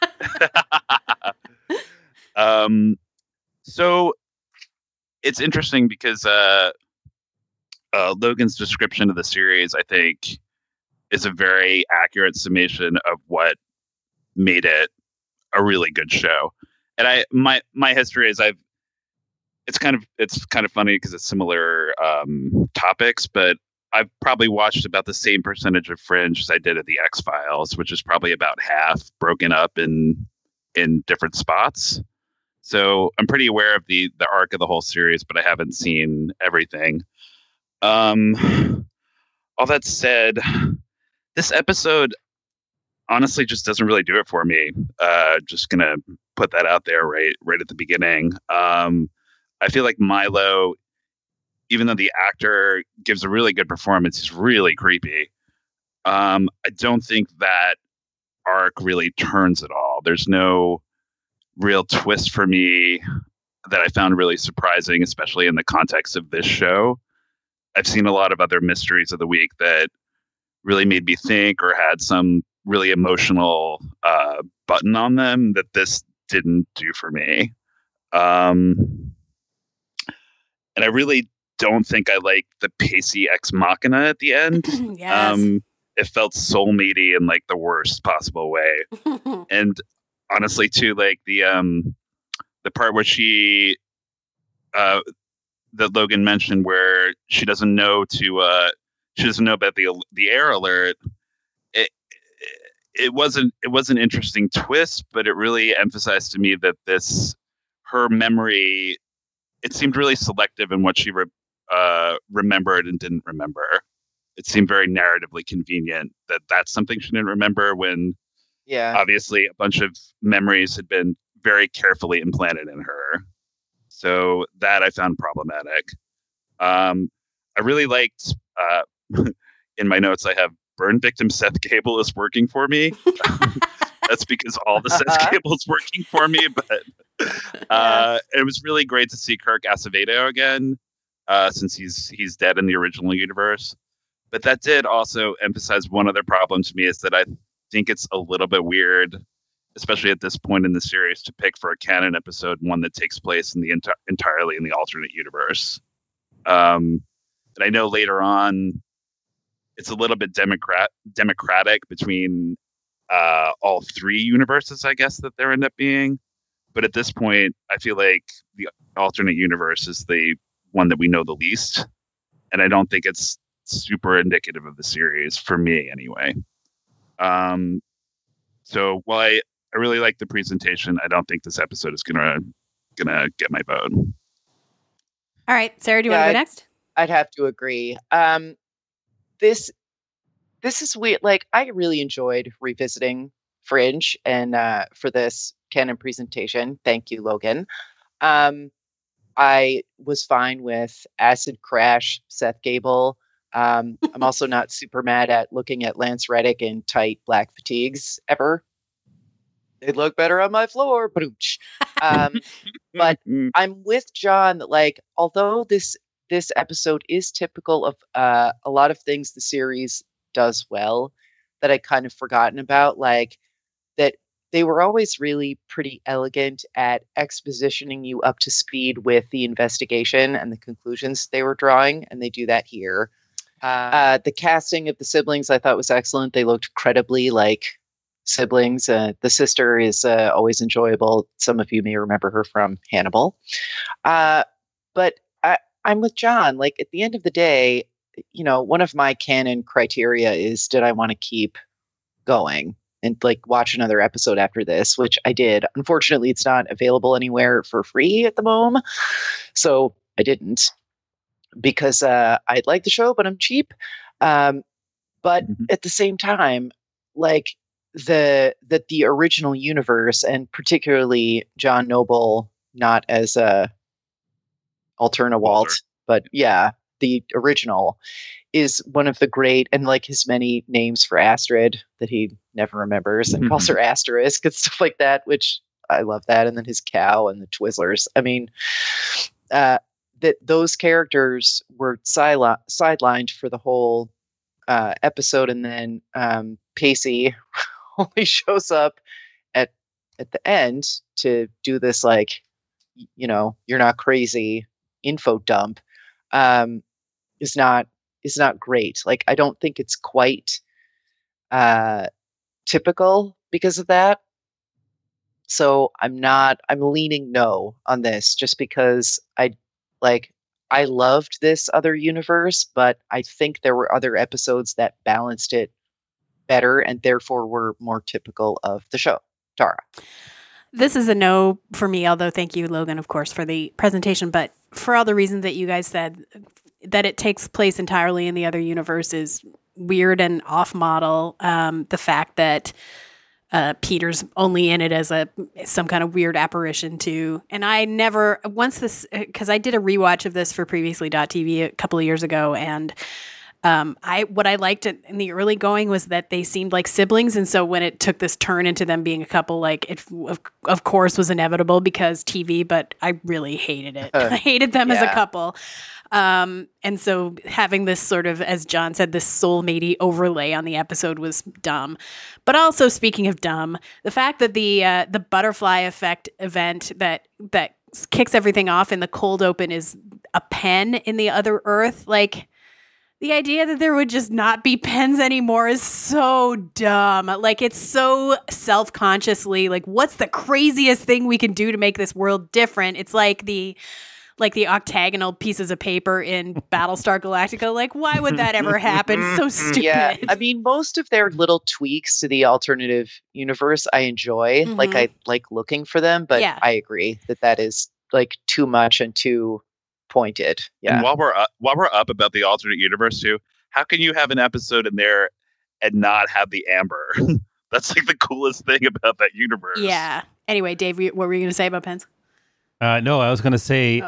So it's interesting because Logan's description of the series, I think, is a very accurate summation of what made it a really good show. And my history is it's kind of funny because it's similar topics, but I've probably watched about the same percentage of Fringe as I did at the X-Files, which is probably about half broken up in different spots. So I'm pretty aware of the arc of the whole series, but I haven't seen everything. All that said, this episode honestly just doesn't really do it for me. Just gonna put that out there right at the beginning. I feel like Milo, even though the actor gives a really good performance, he's really creepy. I don't think that arc really turns at all. There's no real twist for me that I found really surprising, especially in the context of this show. I've seen a lot of other Mysteries of the Week that really made me think or had some really emotional button on them that this didn't do for me. And I really don't think I like the pacey ex machina at the end. Yes. It felt soul-matey in like the worst possible way. And honestly, too, like the part where she that Logan mentioned, where she doesn't know about the air alert. It was an interesting twist, but it really emphasized to me that her memory, it seemed really selective in what she remembered and didn't remember. It seemed very narratively convenient that that's something she didn't remember when obviously a bunch of memories had been very carefully implanted in her. So that I found problematic. I really liked, in my notes, I have burn victim Seth Gable is working for me. That's because all the Seth Gable's working for me, but it was really great to see Kirk Acevedo again, since he's dead in the original universe. But that did also emphasize one other problem to me, is that I think it's a little bit weird, especially at this point in the series, to pick for a canon episode one that takes place in the entirely in the alternate universe. And I know later on it's a little bit democratic between all three universes, I guess, that there end up being. But at this point, I feel like the alternate universe is the one that we know the least. And I don't think it's super indicative of the series, for me anyway. So while I really like the presentation, I don't think this episode is gonna get my vote. All right, Sarah, do you want to go next? I'd have to agree. This is weird. Like, I really enjoyed revisiting Fringe, and for this canon presentation, thank you, Logan. I was fine with Acid Crash Seth Gable. I'm also not super mad at looking at Lance Reddick in tight black fatigues ever. They look better on my floor. But I'm with John that, like, although this episode is typical of a lot of things the series does well that I kind of forgotten about, like that they were always really pretty elegant at expositioning you up to speed with the investigation and the conclusions they were drawing, and they do that here. The casting of the siblings I thought was excellent. They looked credibly like siblings. The sister is always enjoyable. Some of you may remember her from Hannibal. But I'm with John. Like, at the end of the day, you know, one of my canon criteria is, did I want to keep going and like watch another episode after this, which I did. Unfortunately, it's not available anywhere for free at the moment. So I didn't, because I like the show, but I'm cheap. But at the same time, like the original universe, and particularly John Noble, not as Alterna Walt, but yeah, the original is one of the great, and like his many names for Astrid that he never remembers and calls her Asterisk and stuff like that, which I love that. And then his cow and the Twizzlers. I mean, that those characters were sidelined for the whole episode, and then Pacey only shows up at the end to do this, like, you know, you're not crazy info dump. Is not great. Like, I don't think it's quite typical because of that. So I'm leaning no on this, just because I loved this other universe, but I think there were other episodes that balanced it better and therefore were more typical of the show. Tara. This is a no for me, although thank you, Logan, of course, for the presentation. But for all the reasons that you guys said, that it takes place entirely in the other universe is weird and off model. The fact that Peter's only in it as some kind of weird apparition too. And I never, because I did a rewatch of this for Previously.tv a couple of years ago, and what I liked in the early going was that they seemed like siblings, and so when it took this turn into them being a couple, like, it of course was inevitable because TV, but I really hated it. I hated them as a couple. And so having this sort of, as John said, this soulmatey overlay on the episode was dumb. But also, speaking of dumb, the fact that the butterfly effect event that kicks everything off in the cold open is a pen in the other Earth, like, the idea that there would just not be pens anymore is so dumb. Like, it's so self-consciously, like, what's the craziest thing we can do to make this world different? It's like the octagonal pieces of paper in Battlestar Galactica. Like, why would that ever happen? So stupid. Yeah, I mean, most of their little tweaks to the alternative universe I enjoy. Mm-hmm. Like, I like looking for them, but yeah. I agree that is like too much and too pointed. Yeah. And while we're up about the alternate universe too, how can you have an episode in there and not have the amber? That's like the coolest thing about that universe. Yeah. Anyway, Dave, what were you going to say about pens? No, I was going to say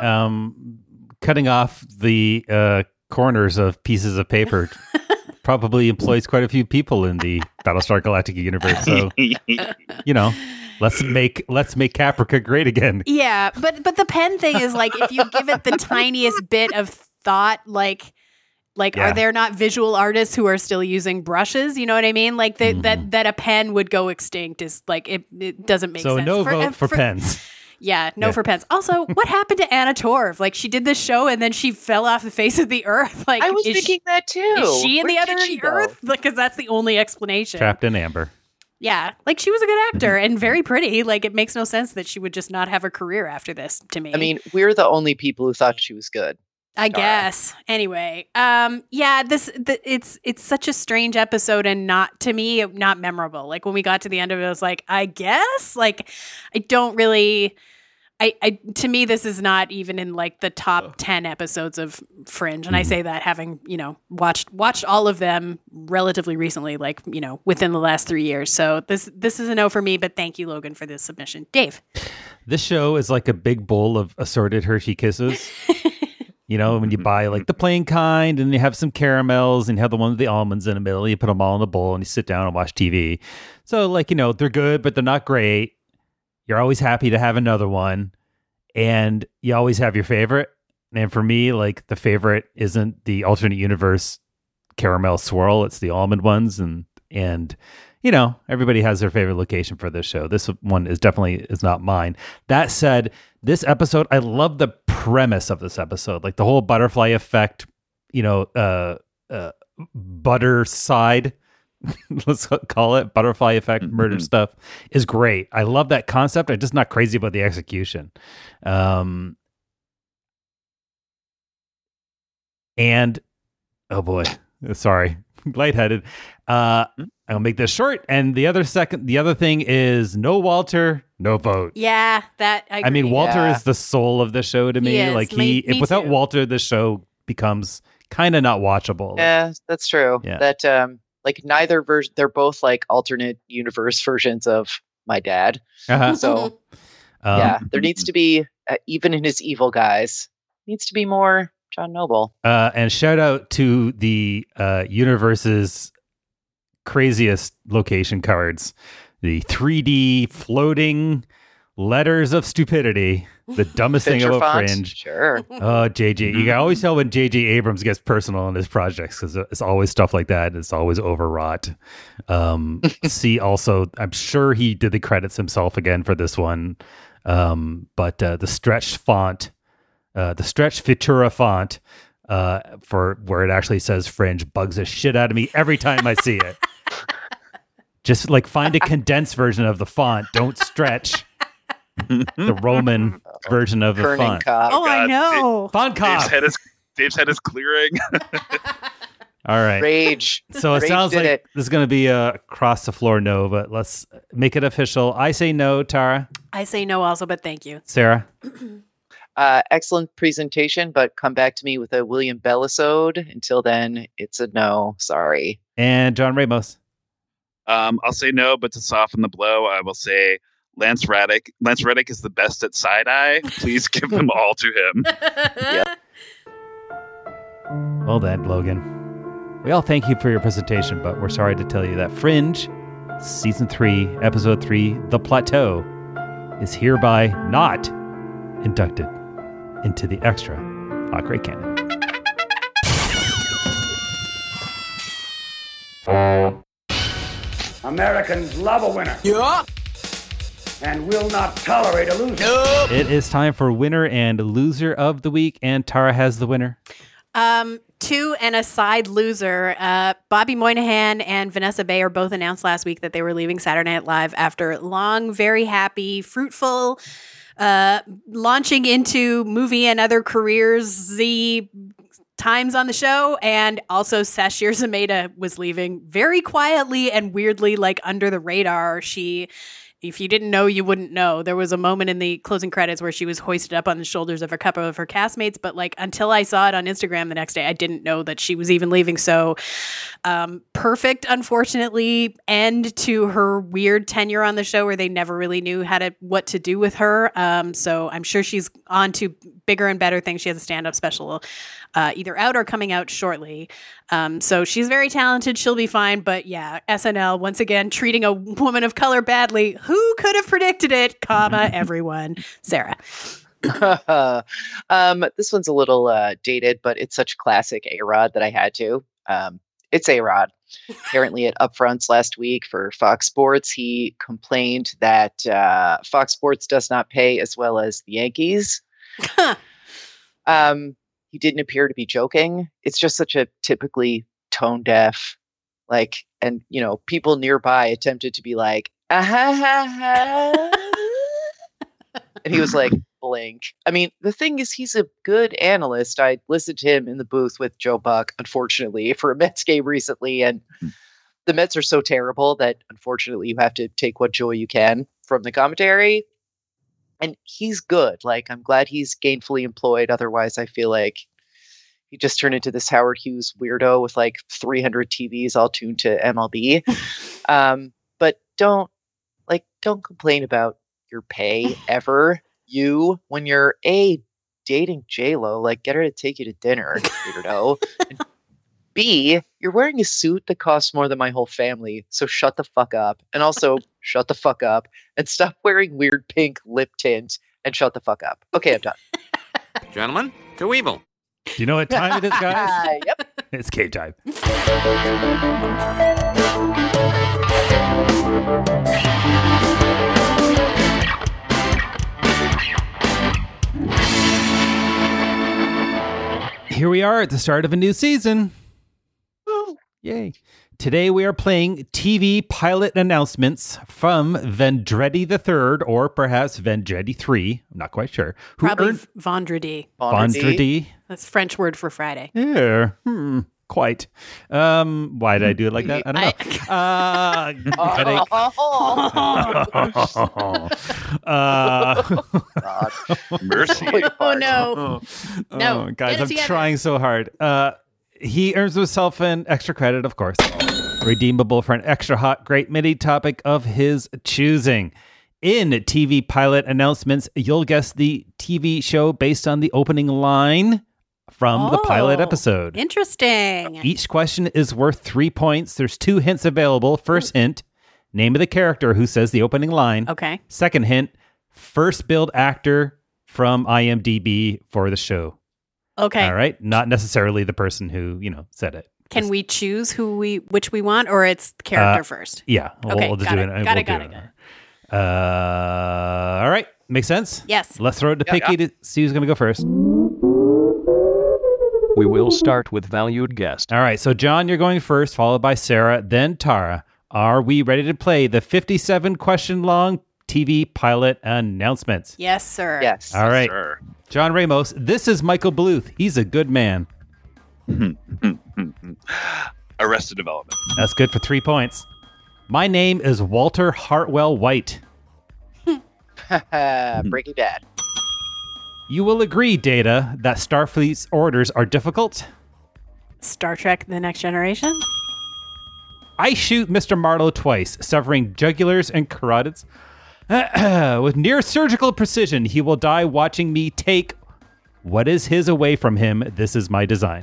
cutting off the corners of pieces of paper probably employs quite a few people in the Battlestar Galactica universe. So, you know, let's make Caprica great again. Yeah, but the pen thing is, like, if you give it the tiniest bit of thought, like are there not visual artists who are still using brushes? You know what I mean? Like that a pen would go extinct is like it doesn't make sense. So no vote for pens. Yeah, for pens. Also, what happened to Anna Torv? Like, she did this show and then she fell off the face of the earth. Like, I was thinking that too. Is she in the other earth? Because that's the only explanation. Trapped in amber. Yeah, like, she was a good actor and very pretty. Like, it makes no sense that she would just not have a career after this, to me. I mean, we're the only people who thought she was good. I guess. Anyway, it's such a strange episode, and not memorable. Like, when we got to the end of it, I was like, I guess, like, I don't really. To me, this is not even in like the top 10 episodes of Fringe, and I say that having watched all of them relatively recently, like within the last 3 years. So this is a no for me. But thank you, Logan, for this submission. Dave, this show is like a big bowl of assorted Hershey Kisses. When you buy like the plain kind, and you have some caramels, and you have the one with the almonds in the middle. You put them all in a bowl, and you sit down and watch TV. So they're good, but they're not great. You're always happy to have another one, and you always have your favorite. And for me, like, the favorite isn't the alternate universe caramel swirl; it's the almond ones, and you know, everybody has their favorite location for this show. This one is not mine. That said, this episode, I love the premise of this episode, like the whole butterfly effect, you know, butter side, let's call it butterfly effect murder stuff is great. I love that concept. I'm just not crazy about the execution. And oh boy, sorry, lightheaded. I'll make this short. And the other thing is no Walter, no vote. Yeah, that I mean, Walter is the soul of the show to me. He is. Like Me without too. Walter, the show becomes kind of not watchable. Yeah, that's true. Yeah. That like neither version, they're both like alternate universe versions of my dad. Uh-huh. So yeah, there needs to be even in his evil guise, needs to be more John Noble. And shout out to the universe's craziest location cards, the 3D floating letters of stupidity, the dumbest thing Picture about font? Fringe. Sure. Oh, JJ. You can always tell when JJ Abrams gets personal in his projects because it's always stuff like that. It's always overwrought. See, also, I'm sure he did the credits himself again for this one. But the stretched font, the stretched Futura font for where it actually says Fringe bugs the shit out of me every time I see it. Just like find a condensed version of the font. Don't stretch the Roman version of the Kerning font. Cobb. Oh, I know. Font cop. Dave's head is clearing. All right. Rage. So it Rage sounds did like it. this is going to be a across the floor no, but let's make it official. I say no, Tara. I say no also, but thank you. Sarah. Excellent presentation, but come back to me with a William Bellisode. Until then, it's a no. Sorry. And John Ramos. I'll say no, but to soften the blow, I will say Lance Reddick. Lance Reddick is the best at side eye. Please give them all to him. Well then, Logan. We all thank you for your presentation, but we're sorry to tell you that Fringe, Season 3, Episode 3, The Plateau, is hereby not inducted into the extra Hot Great Canon. Americans love a winner. Yeah. And will not tolerate a loser. It is time for winner and loser of the week, and Tara has the winner. Two and a side loser. Bobby Moynihan and Vanessa Baye are both announced last week that they were leaving Saturday Night Live after long, very happy, fruitful, launching into movie and other careers-y times on the show. And also Sashir Zameda was leaving very quietly and weirdly, like under the radar. If you didn't know, you wouldn't know. There was a moment in the closing credits where she was hoisted up on the shoulders of a couple of her castmates, but like until I saw it on Instagram the next day, I didn't know that she was even leaving. So perfect, unfortunately, end to her weird tenure on the show where they never really knew what to do with her. So I'm sure she's on to bigger and better things. She has a stand-up special either out or coming out shortly. So she's very talented. She'll be fine. But yeah, SNL, once again, treating a woman of color badly. Who could have predicted it? Comma, everyone. Sarah. This one's a little dated, but it's such classic A-Rod that I had to. It's A-Rod. Apparently at Upfronts last week for Fox Sports, he complained that Fox Sports does not pay as well as the Yankees. He didn't appear to be joking. It's just such a typically tone deaf, like, and you know, people nearby attempted to be like, and he was like, blink. I mean, the thing is, he's a good analyst. I listened to him in the booth with Joe Buck, unfortunately, for a Mets game recently, and the Mets are so terrible that unfortunately you have to take what joy you can from the commentary. And he's good. Like, I'm glad he's gainfully employed. Otherwise, I feel like he just turned into this Howard Hughes weirdo with like 300 TVs all tuned to MLB. But don't complain about your pay ever. When you're dating J-Lo, like, get her to take you to dinner, weirdo. And B, you're wearing a suit that costs more than my whole family, so shut the fuck up. And also, shut the fuck up and stop wearing weird pink lip tint and shut the fuck up. Okay, I'm done. Gentlemen, to evil. Do you know what time it is, guys? Yep. It's game time. Here we are at the start of a new season. Yay. Today we are playing TV pilot announcements from Vendretti III, or perhaps Vendretti 3. I'm not quite sure. Probably Vendredi. Vendredi. That's French word for Friday. Yeah. Quite. Why did I do it like that? I don't know. Mercy. Oh, no. No. Guys, I'm trying so hard. He earns himself an extra credit, of course. Redeemable for an extra hot, great mini topic of his choosing. In TV pilot announcements, you'll guess the TV show based on the opening line from the pilot episode. Interesting. Each question is worth 3 points. There's 2 hints available. First hint, name of the character who says the opening line. Okay. Second hint, first billed actor from IMDb for the show. Okay. All right. Not necessarily the person who, said it. Can we choose which we want, or it's the character first? Yeah. Okay. We'll just got do it. it. Got it. All right. Makes sense? Yes. Let's throw it to Picky to see who's going to go first. We will start with valued guest. All right. So, John, you're going first, followed by Sarah, then Tara. Are we ready to play the 57-question-long TV pilot announcements? Yes, sir. Yes. All right. Sir. John Ramos, this is Michael Bluth. He's a good man. Arrested Development. That's good for 3 points. My name is Walter Hartwell White. Breaking Bad. You will agree, Data, that Starfleet's orders are difficult? Star Trek The Next Generation? I shoot Mr. Marlowe twice, severing jugulars and carotids. With near surgical precision, he will die watching me take what is his away from him. This is my design.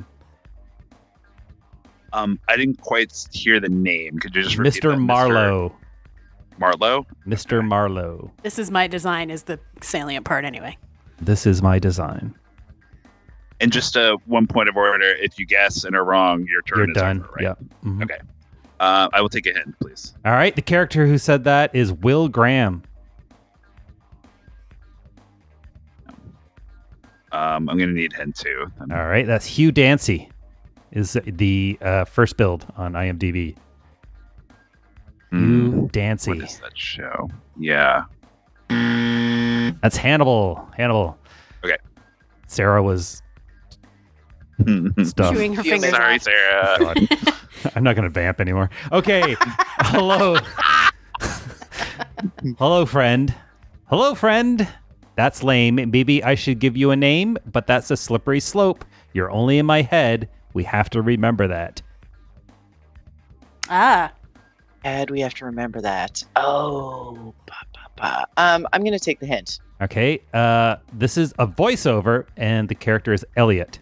I didn't quite hear the name. Could you just repeat Mr. that? Marlowe. Marlowe? Mr. Marlowe. This is my design is the salient part anyway. This is my design. And just 1 point of order. If you guess and are wrong, your turn You're is done. over, right? Yep. Mhm. Okay. I will take a hint, please. All right. The character who said that is Will Graham. I'm going to need hint too. All right. That's Hugh Dancy is the first build on IMDb. Hugh Dancy. What is that show? Yeah. That's Hannibal. Okay. Sarah was stuff. Chewing her fingers Sorry, off. Sarah. I'm not going to vamp anymore. Okay. Hello. Hello, friend. Hello, friend. That's lame. Maybe I should give you a name, but that's a slippery slope. You're only in my head. We have to remember that. And we have to remember that. Oh. I'm going to take the hint. Okay. This is a voiceover, and the character is Elliot.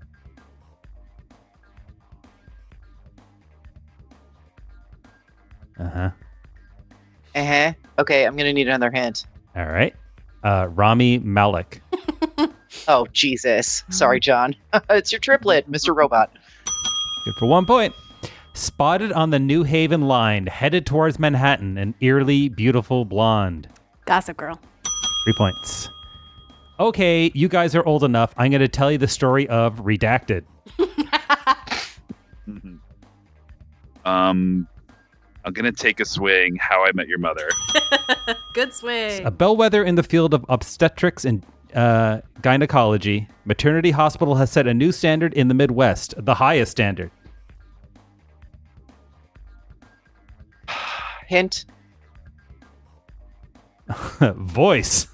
Okay, I'm going to need another hint. All right. Rami Malek. Oh, Jesus. Sorry, John. It's your triplet, Mr. Robot. Good for 1 point. Spotted on the New Haven line, headed towards Manhattan, an eerily beautiful blonde. Gossip Girl. 3 points. Okay, you guys are old enough. I'm going to tell you the story of Redacted. I'm going to take a swing. How I Met Your Mother. Good swing. A bellwether in the field of obstetrics and gynecology, Maternity Hospital has set a new standard in the Midwest, the highest standard. Hint. Voice.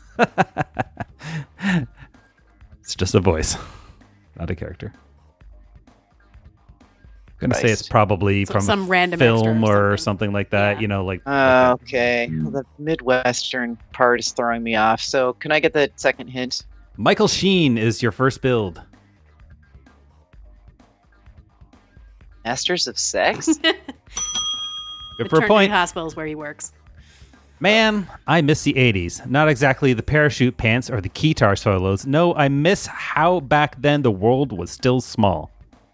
It's just a voice, not a character. I'm going to say it's probably from some random film extra or something like that, Yeah. Okay. Well, the Midwestern part is throwing me off. So can I get the second hint? Michael Sheen is your first build. Masters of Sex? Good for a Maternity point. hospital is where he works. Man, I miss the 80s. Not exactly the parachute pants or the guitar solos. No, I miss how back then the world was still small.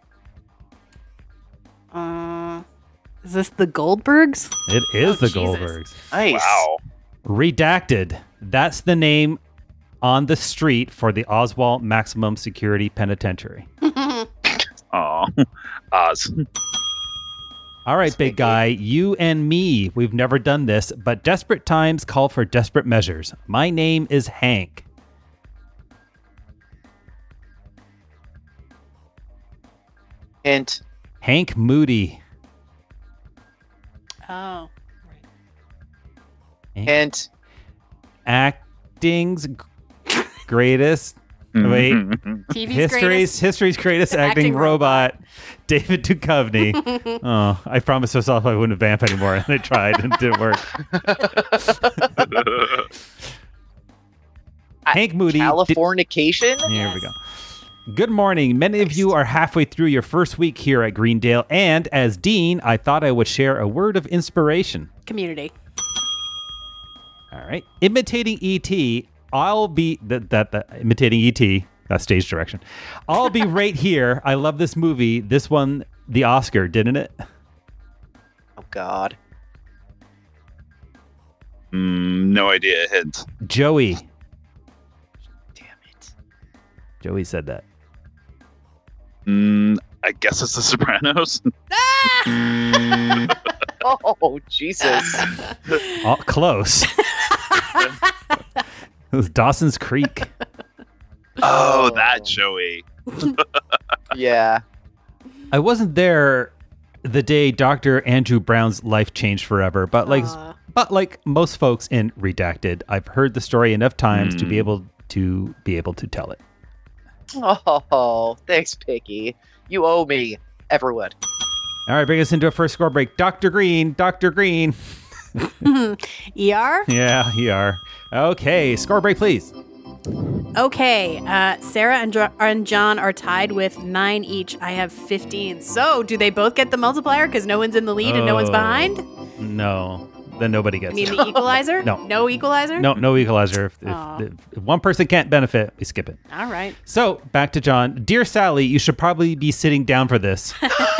Is this the Goldbergs? It is the Jesus. Goldbergs. Nice. Wow. Redacted. That's the name on the street for the Oswald Maximum Security Penitentiary. Aw. Oz. All right, big guy, you and me, we've never done this, but desperate times call for desperate measures. My name is Hank. Hint. Hank Moody. Oh. Hint. Acting's greatest. Wait. TV's History's greatest acting robot, David Duchovny. Oh, I promised myself I wouldn't vamp anymore, and I tried, and it didn't work. Hank Moody. Californication? Here we go. Good morning. Many of you are halfway through your first week here at Greendale, and as Dean, I thought I would share a word of inspiration. Community. All right. Imitating E.T., I'll be imitating E.T., that's stage direction. I'll be right here. I love this movie. This won the Oscar, didn't it? Oh, God. No idea. Hint. Joey. Damn it. Joey said that. I guess it's The Sopranos. Oh, Jesus. Oh, close. It was Dawson's Creek. Oh, that Joey. Yeah. I wasn't there the day Dr. Andrew Brown's life changed forever, but like most folks in Redacted, I've heard the story enough times to be able to tell it. Oh, thanks, Picky. You owe me. Everwood. All right, bring us into a first score break. Dr. Green. ER? Yeah, ER. Okay, score break, please. Okay, Sarah and John are tied with 9 each. I have 15. So, do they both get the multiplier because no one's in the lead and no one's behind? No, then nobody gets I mean, it. the equalizer? No. No equalizer? No equalizer. If one person can't benefit, we skip it. All right. So, back to John. Dear Sally, you should probably be sitting down for this.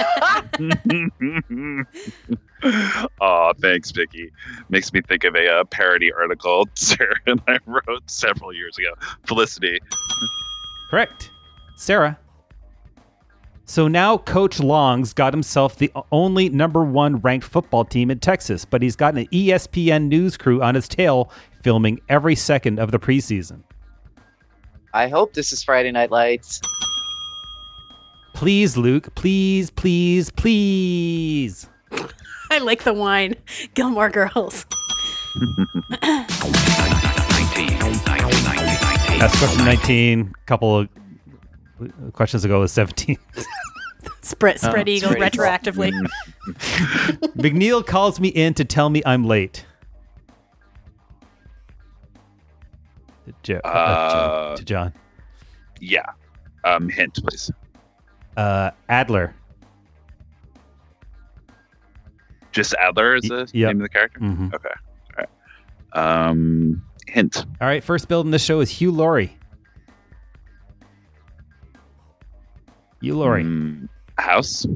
Oh, thanks, Vicky. Makes me think of a parody article Sarah and I wrote several years ago. Felicity. Correct. Sarah. So now Coach Long's got himself the only #1 ranked football team in Texas, but he's got an ESPN news crew on his tail filming every second of the preseason. I hope this is Friday Night Lights. Please, Luke. Please. I like the wine. Gilmore Girls. That's question 19. A couple of questions ago was 17. Spread Eagle retroactively. McNeil calls me in to tell me I'm late. To John. Yeah. Hint, please. Adler. Just Adler is the name of the character? Mm-hmm. Okay. All right. Hint. All right. First build in the show is Hugh Laurie. House.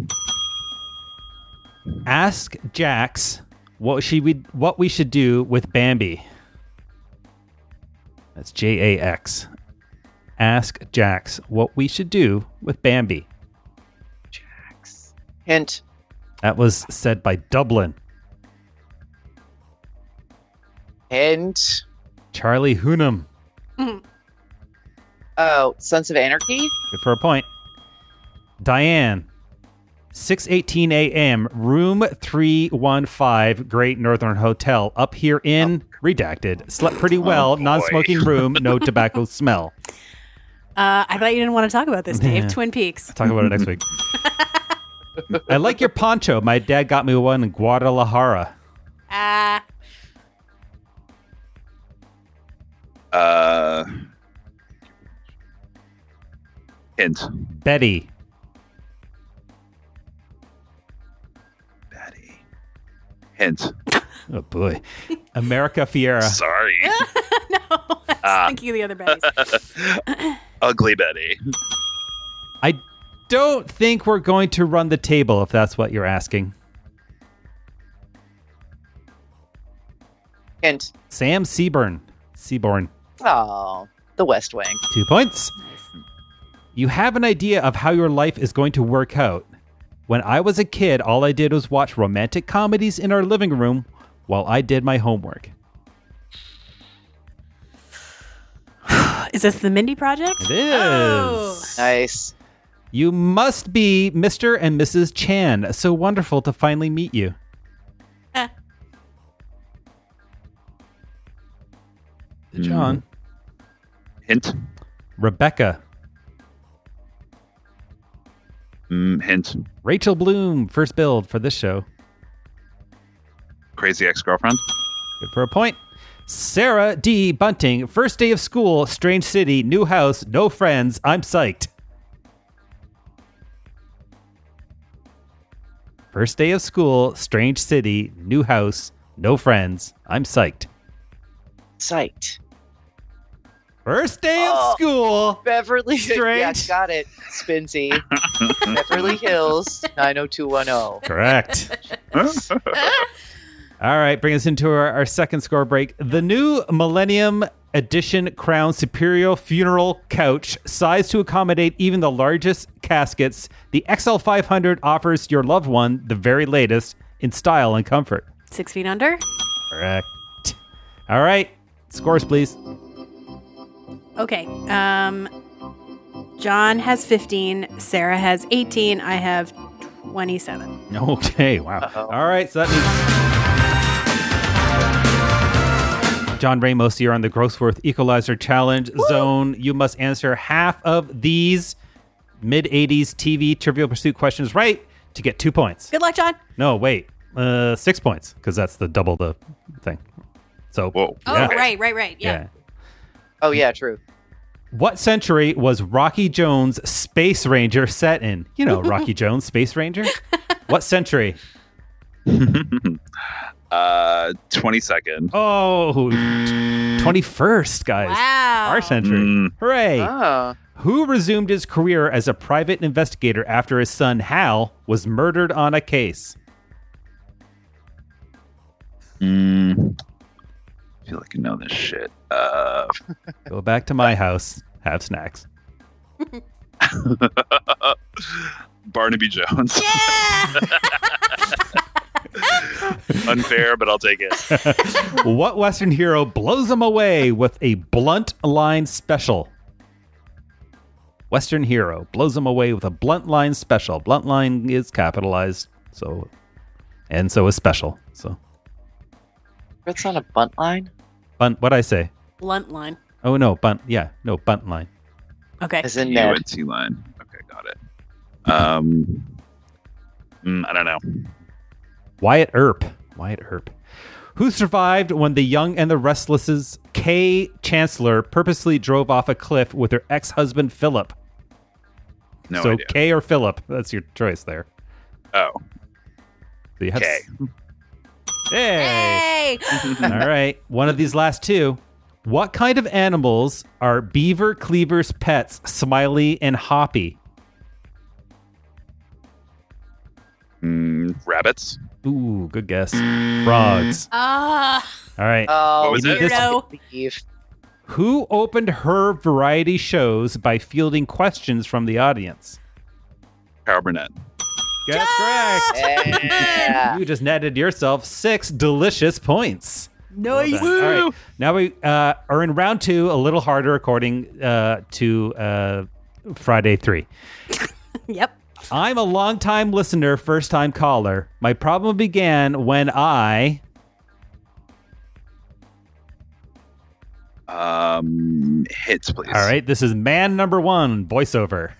Ask Jax what we should do with Bambi. That's Jax. Ask Jax what we should do with Bambi. Jax. Hint. That was said by Dublin. Hint. Charlie Hunnam. Oh, Sons of Anarchy? Good for a point. Diane. 6:18 a.m. Room 315, Great Northern Hotel. Up here in Redacted. Slept pretty well. Non-smoking room. No tobacco smell. I thought you didn't want to talk about this, Dave. Yeah. Twin Peaks. Talk about it next week. I like your poncho. My dad got me one in Guadalajara. Hint. Betty. Hint. Oh boy, America Fiera. Sorry. No, I was thinking of the other Bettys. Ugly Betty. I don't think we're going to run the table if that's what you're asking. Hint. Sam Seaborn. Oh, The West Wing. 2 points. You have an idea of how your life is going to work out. When I was a kid, all I did was watch romantic comedies in our living room while I did my homework. Is this the Mindy Project? It is. Oh. Nice. You must be Mr. and Mrs. Chan. So wonderful to finally meet you. John. Hint. Rebecca. Hint. Rachel Bloom, first build for this show. Crazy Ex-Girlfriend. Good for a point. Sarah D. Bunting, first day of school, strange city, new house, no friends, I'm psyched. First day of school, strange city, new house, no friends, I'm psyched. Psyched. First day of school. Beverly Strange. Yeah, got it. Spinsy. Beverly Hills 90210. Correct. All right, bring us into our second score break. The new Millennium Edition Crown Superior Funeral Couch, sized to accommodate even the largest caskets. The XL500 offers your loved one the very latest in style and comfort. 6 feet under? Correct. All right, scores, please. Okay. John has 15. Sarah has 18. I have 27. Okay, wow. Uh-oh. All right, so that means John Ramos, you're on the Grossworth Equalizer Challenge zone. You must answer half of these mid-80s TV Trivial Pursuit questions right to get 2 points. Good luck, John. No, wait. 6 points, because that's the double the thing. So, whoa. Oh, yeah. right. Yeah. Oh, yeah, true. What century was Rocky Jones Space Ranger set in? You know, Rocky Jones Space Ranger. What century? 22nd. Oh, 21st, guys. Wow. Our century. Hooray. Oh. Who resumed his career as a private investigator after his son Hal was murdered on a case? I feel like I know this shit. Go back to my house. Have snacks. Barnaby Jones. Yeah! Unfair, but I'll take it. What Western hero blows him away with a blunt line special? Western hero blows him away with a blunt line special. Blunt line is capitalized, so is special. So It's on a bunt line? bunt. What'd I say? Blunt line. Oh no, bunt. Yeah, no bunt line. Okay. As in Ned. UNT line. Okay, got it. I don't know. Wyatt Earp. Who survived when the Young and the Restless's Kay Chancellor purposely drove off a cliff with her ex-husband Philip? No so idea. Kay or Philip? That's your choice there. Oh. So you have Kay. Hey! Hey! All right. One of these last two. What kind of animals are Beaver Cleaver's pets, Smiley and Hoppy? Rabbits. Ooh, good guess. Frogs. All right. Oh, What was we it? need this- Leave. Who opened her variety shows by fielding questions from the audience? Carol Burnett. Guess correct. Yeah. You just netted yourself 6 delicious points. Nice. Well done. All right. Now we are in round 2, a little harder according to Friday 3. Yep. I'm a long-time listener, first-time caller. My problem began when I... Hits, please. All right, this is man number 1, voiceover.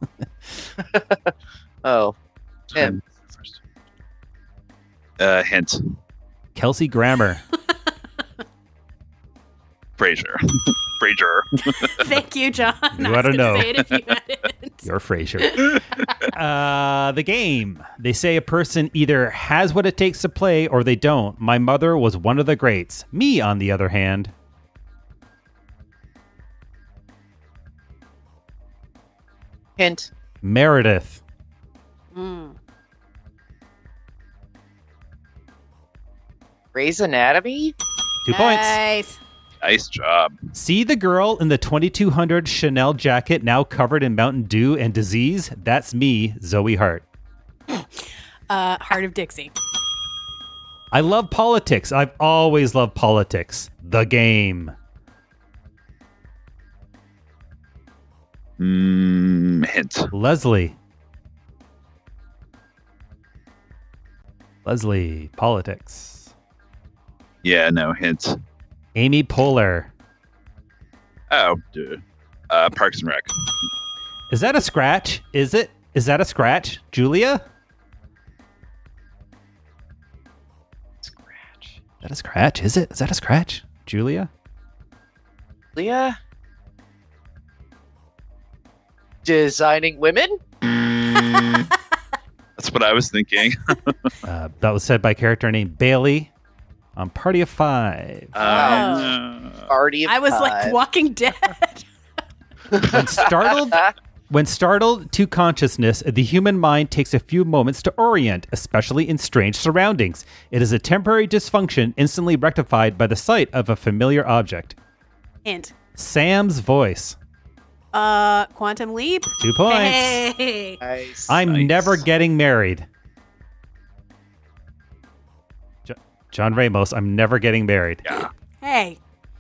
Oh. Him. Hint. Kelsey Grammer. Frasier. Frasier. Thank you, John. You I was oughta gonna know. say it if you hadn't. You're Frasier. The game. They say a person either has what it takes to play or they don't. My mother was one of the greats. Me, on the other hand. Hint. Meredith. Grey's Anatomy? 2 points. Nice. Nice job. See the girl in the 2200 Chanel jacket now covered in Mountain Dew and disease? That's me, Zoe Hart. Heart of Dixie. I love politics. I've always loved politics. The game. Hint. Leslie. Leslie, politics. Yeah, no, hint. Amy Poehler. Oh, dude. Parks and Rec. Is that a scratch? Is it? Is that a scratch? Julia? Scratch. Is that a scratch? Is it? Is that a scratch? Julia? Leah? Designing Women? That's what I was thinking. That was said by a character named Bailey on Party of Five. Party of I was Five. like Walking Dead. When startled to consciousness, the human mind takes a few moments to orient, especially in strange surroundings. It is a temporary dysfunction instantly rectified by the sight of a familiar object. Hint. Sam's voice. Quantum Leap. 2 points. Hey. Nice. I'm never getting married. John Ramos, I'm never getting married. Yeah. Hey.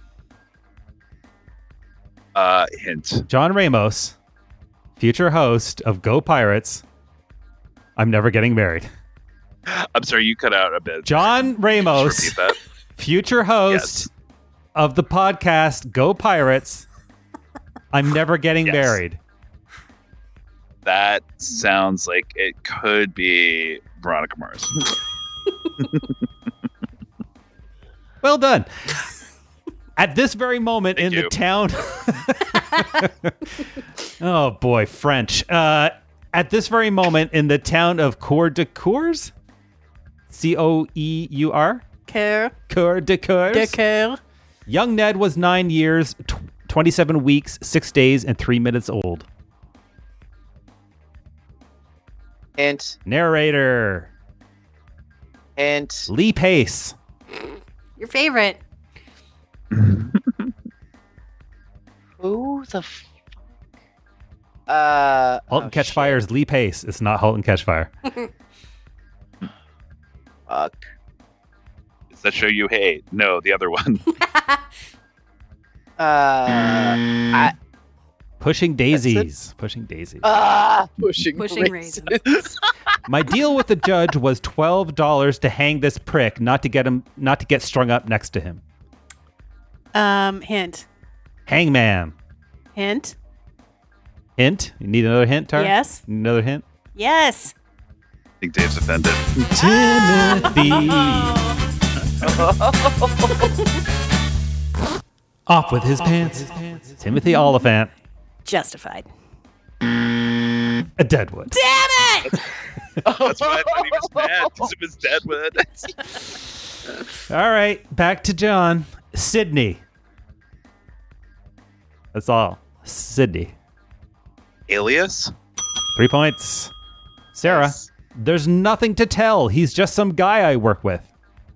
Hint. John Ramos, future host of Go Pirates. I'm never getting married. I'm sorry, you cut out a bit. John Ramos, Just repeat that. future host of the podcast Go Pirates. I'm never getting married. That sounds like it could be Veronica Mars. Well done. At this very moment in the town. Oh boy, French. At this very moment in the town of Coeur de Coeurs, Coeur? Coeur de Coeurs. Young Ned was 9 years, 27 weeks, 6 days, and 3 minutes old. Hint. Narrator. Hint. Lee Pace. Your favorite. Who the Halt and Catch Fire is Lee Pace. It's not Halt and Catch Fire. Fuck. Is that show you hate? No, the other one. Pushing Daisies. Pushing Daisies. Pushing raisins. My deal with the judge was $12 to hang this prick, not to get strung up next to him. Hint. Hangman. Hint. Hint? You need another hint, Tara? Yes. Need another hint? Yes. I think Dave's offended. Timothy. Off with his pants. Timothy Oliphant. Justified. A Deadwood. Damn it! That's why I thought he was mad, because it was Deadwood. All right, back to John. Sydney. That's all. Sydney. Alias? 3 points. Sarah. Yes. There's nothing to tell. He's just some guy I work with.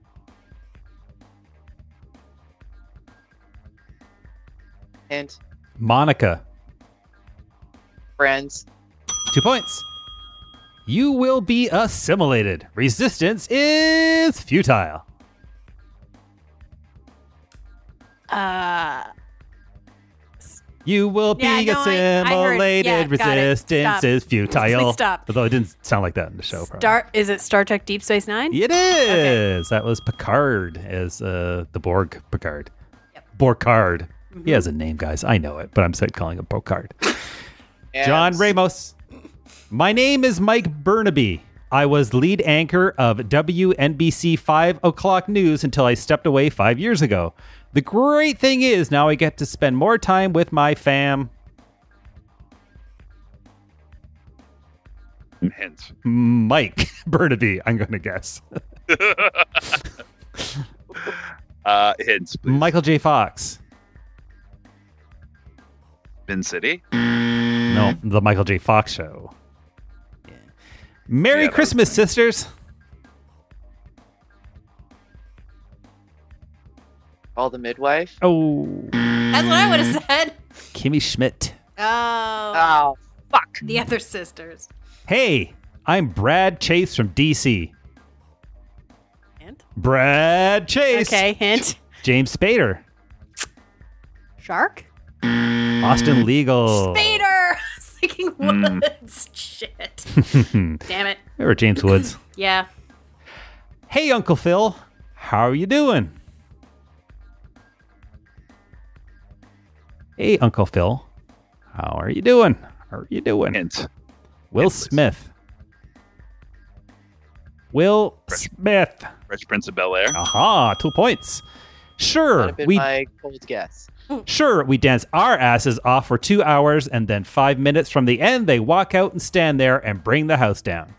Hint. Monica. Friends. 2 points. You will be assimilated. Resistance is futile. You will be I assimilated. heard, got it. Resistance Stop. is futile. Please stop. Although it didn't sound like that in the show. Probably. Is it Star Trek Deep Space Nine? It is. That was Picard as the Borg Picard. Yep. Borcard. Mm-hmm. He has a name, guys. I know it, but I'm still calling him Borcard. Yes. John Ramos. My name is Mike Burnaby. I was lead anchor of WNBC 5 o'clock news until I stepped away 5 years ago. The great thing is now I get to spend more time with my fam. Hint. Mike Burnaby, I'm going to guess. Hints, please. Michael J. Fox. Spin City? No, The Michael J. Fox Show. Yeah. Merry Christmas, sisters. All the midwife. Oh. That's what I would have said. Kimmy Schmidt. Oh. Fuck. The other sisters. Hey, I'm Brad Chase from DC. Hint? Brad Chase. Okay, hint. James Spader. Shark? Austin Legal. Spader! I was thinking Woods. Shit. Damn it. Or James Woods. Yeah. Hey, Uncle Phil. How are you doing? Hey, Uncle Phil. How are you doing? How are you doing? Hint. Will Smith. Will Smith. Fresh Prince of Bel-Air. Aha, 2 points. Sure, That'd have been my cold guess. Sure, we dance our asses off for 2 hours, and then 5 minutes from the end, they walk out and stand there and bring the house down.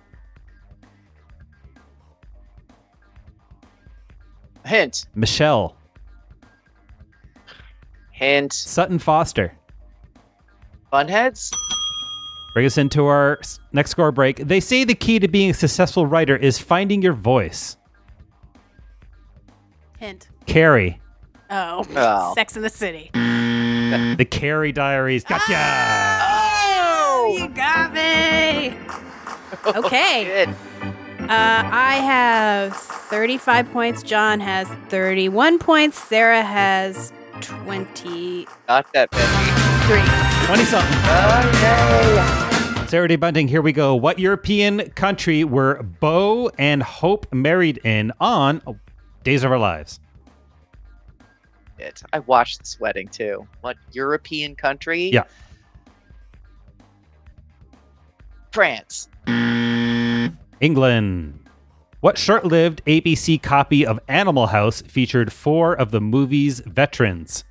Hint. Michelle. Hint. Sutton Foster. Funheads? Bring us into our next score break. They say the key to being a successful writer is finding your voice. Hint. Carrie. Oh. Sex in the City. The Carrie Diaries. Gotcha! Oh, you got me. Okay. I have 35 points. John has 31 points. Sarah has 23. Not that many. 20-something. Okay. Sarah Day Bunting, here we go. What European country were Bo and Hope married in on Days of Our Lives? I watched this wedding too. What European country? Yeah. France. England. What short-lived ABC copy of Animal House featured 4 of the movie's veterans?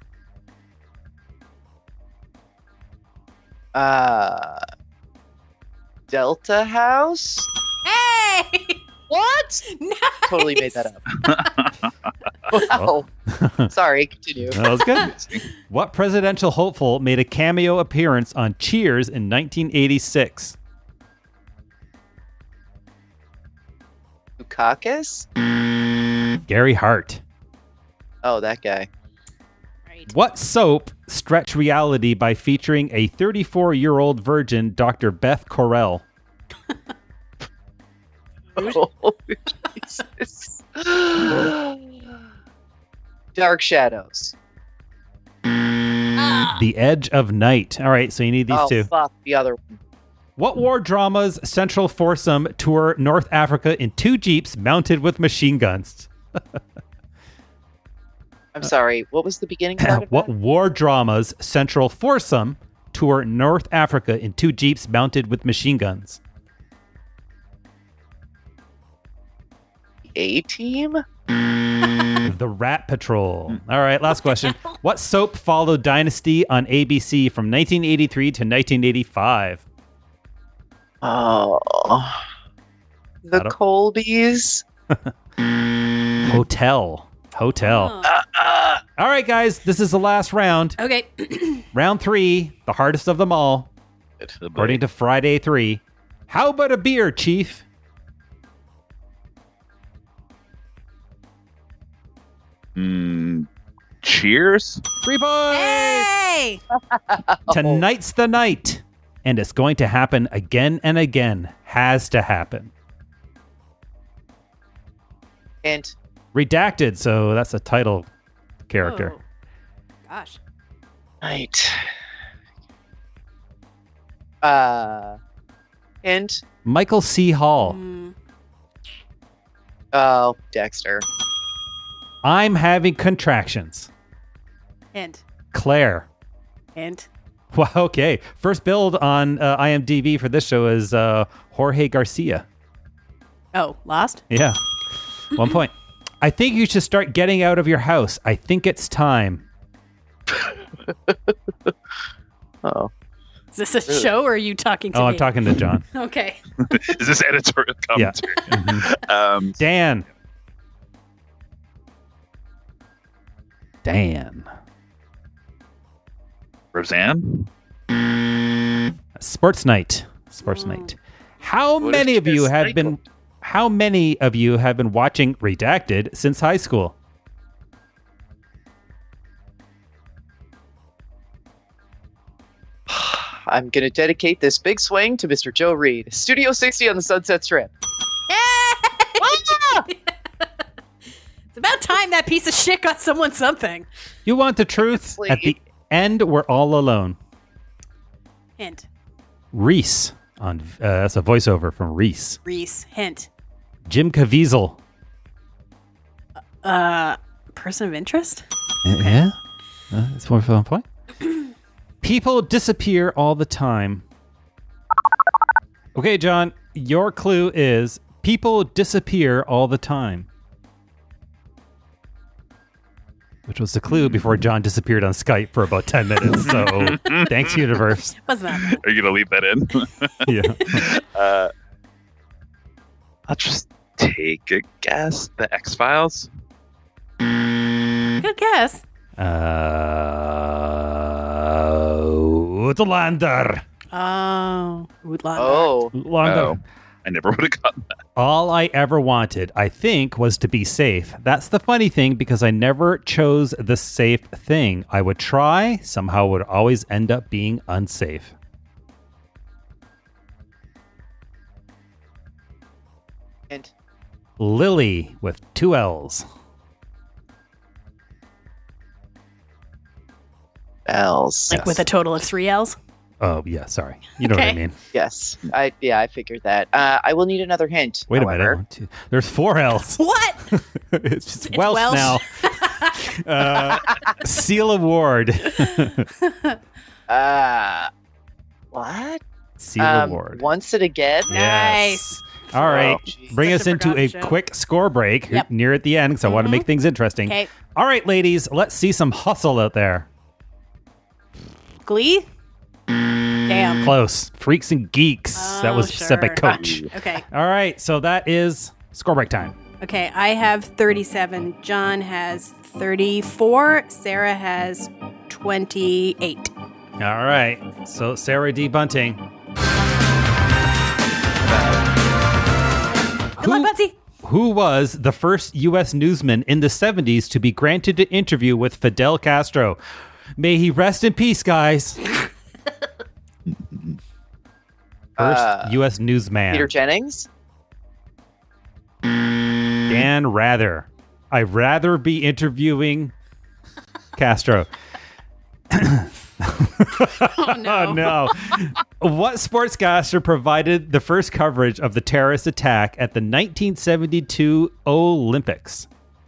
Delta House? Hey! What? Nice. Totally made that up. Wow. Sorry, continue. That was good. What presidential hopeful made a cameo appearance on Cheers in 1986? Dukakis? Gary Hart. Oh, that guy. Right. What soap stretched reality by featuring a 34-year-old virgin, Dr. Beth Correll? Oh, Jesus. Dark Shadows. The Edge of Night. All right, so you need these two. Fuck the other one. What war drama's central foursome tour North Africa in 2 jeeps mounted with machine guns? I'm sorry, what was the beginning part of What that? war drama's central foursome tour North Africa in 2 jeeps mounted with machine guns? A-Team? The Rat Patrol. All right, last question. What soap followed Dynasty on ABC from 1983 to 1985? Oh. The Colbys? Hotel. All right, guys, this is the last round. Okay. Round 3, the hardest of them all, according to Friday 3. How about a beer, Chief? Cheers. 3 points. Hey! Tonight's the night, and it's going to happen again and again. Has to happen. And Redacted, so that's a title character. Oh. Gosh. Night. And Michael C. Hall. oh, Dexter. I'm having contractions. Hint. Claire. Hint. Wow, okay. First build on IMDb for this show is Jorge Garcia. Oh, Lost? Yeah. 1 point. I think you should start getting out of your house. I think it's time. Oh. Is this a show or are you talking to me? I'm talking to John. Okay. Is this editorial commentary? Yeah. Dan. Roseanne? Sports night. How many of you have been watching Redacted since high school? I'm going to dedicate this big swing to Mr. Joe Reed. Studio 60 on the Sunset Strip. It's about time that piece of shit got someone something. You want the truth? At the end, we're all alone. Hint. Reese. That's a voiceover from Reese. Hint. Jim Caviezel. Person of interest? Yeah. That's more fun point. People disappear all the time. Okay, John, your clue is people disappear all the time. Which was the clue before John disappeared on Skype for about 10 minutes. So thanks, universe. Wasn't that bad? Are you going to leave that in? Yeah. I'll just take a guess. The X-Files? Good guess. Outlander. Oh. Outlander. I never would have gotten that. All I ever wanted, I think, was to be safe. That's the funny thing, because I never chose the safe thing. I would try, somehow would always end up being unsafe. And Lily with 2 L's. L's. Like with a total of 3 L's? Oh, yeah, sorry. You know what I mean. Yes. I figured that. I will need another hint. Wait however. a minute. There's 4 L's. What? It's Welsh now. Seal Award. What? Seal Award. Once it again? Nice. All right. Bring Such us a into a forgotten show. quick score break Yep. near at the end, because I want to make things interesting. Okay. All right, ladies, let's see some hustle out there. Glee? Damn. Close. Freaks and Geeks. That was said by sure. Coach. Okay. All right, so that is score break time. Okay, I have 37. John has 34. Sarah has 28. All right, so Sarah D. Bunting. Good luck, Betsy. Who was the first U.S. newsman in the 70s to be granted an interview with Fidel Castro? May he rest in peace, guys. First U.S. newsman. Peter Jennings? Dan Rather. I'd rather be interviewing Castro. Oh, no. Oh, no. What sportscaster provided the first coverage of the terrorist attack at the 1972 Olympics?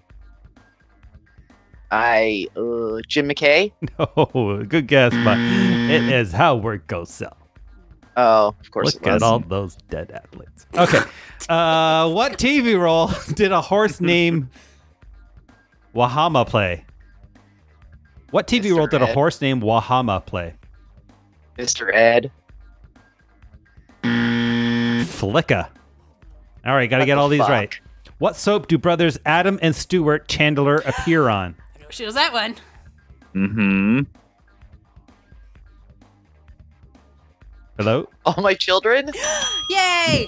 Jim McKay? No, good guess, but it is Howard Cosell. Oh, of course Look it was. at all those dead athletes. Okay. What TV role did a horse named Wahama play? What TV Mr. role did a Ed. horse named Wahama play? Mr. Ed? Flicka. All right, got to What get the all these fuck? right. What soap do brothers Adam and Stuart Chandler appear on? I know she was that one. Mm-hmm. Hello? All My Children? Yay!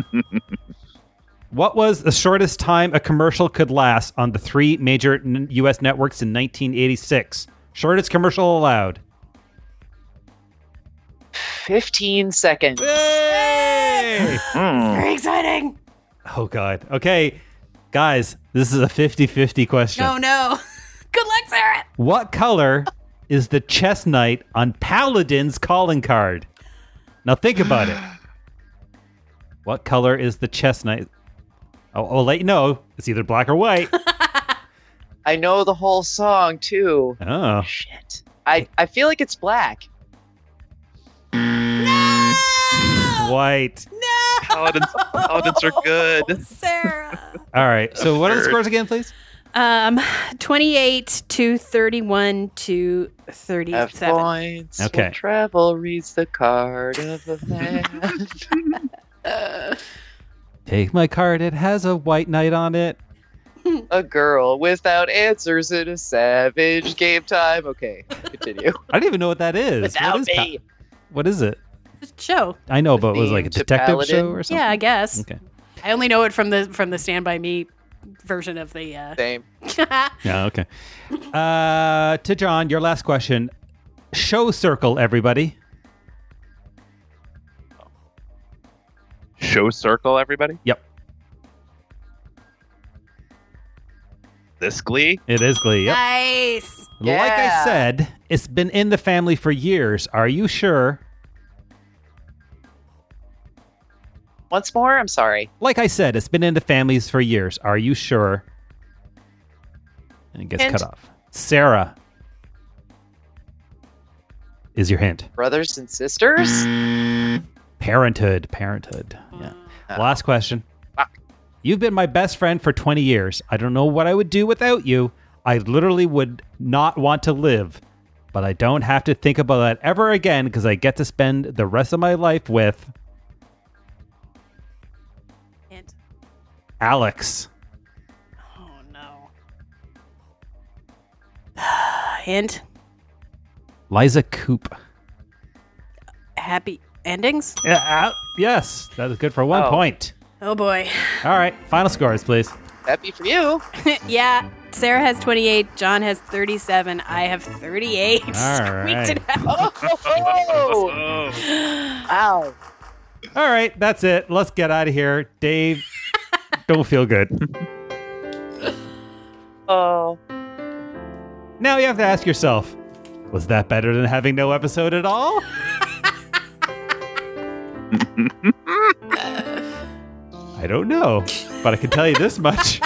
What was the shortest time a commercial could last on the 3 major U.S. networks in 1986? Shortest commercial allowed. 15 seconds. Yay! Very exciting. Oh, God. Okay, guys, this is a 50-50 question. Oh, no. Good luck, Sarah. What color is the chestnut on Paladin's calling card? Now think about it. What color is the chestnut? I'll let you know. It's either black or white. I know the whole song, too. Oh. Shit. I feel like it's black. White. No! Paladins are good. Sarah. All right. So what are the scores again, please? 28 to 31 to 37. Have points. Okay. When travel reads the card of a man. Take my card. It has a white knight on it. A girl without answers in a savage game time. Okay, continue. I don't even know what that is. Without what is me. What is it? Show. I know, but it was like a Theme to detective Paladin. show or something. Yeah, I guess. Okay. I only know it from the Stand By Me version of the. Same. Yeah. Okay. To John, your last question. Show circle, everybody. Show circle, everybody. Yep. This Glee? It is Glee. Yep. Nice. Like I Yeah. said, it's been in the family for years. Are you sure? Once more, I'm sorry. Like I said, it's been in the families for years. Are you sure? And it gets Hint. cut off. Sarah is your hint. Brothers and sisters? Parenthood. Yeah. Last question. You've been my best friend for 20 years. I don't know what I would do without you. I literally would not want to live, but I don't have to think about that ever again because I get to spend the rest of my life with Hint. Alex. Oh no. Hint. Liza Coop. Happy endings. Yeah, yes, that is good for 1 Oh. point. Oh boy. All right, final scores, please. Happy for you. Yeah. Sarah has 28. John has 37. I have 38. All Squeaked it right. out. Oh, wow. All right, that's it. Let's get out of here. Dave, don't feel good. Oh. Now you have to ask yourself, was that better than having no episode at all? I don't know, but I can tell you this much.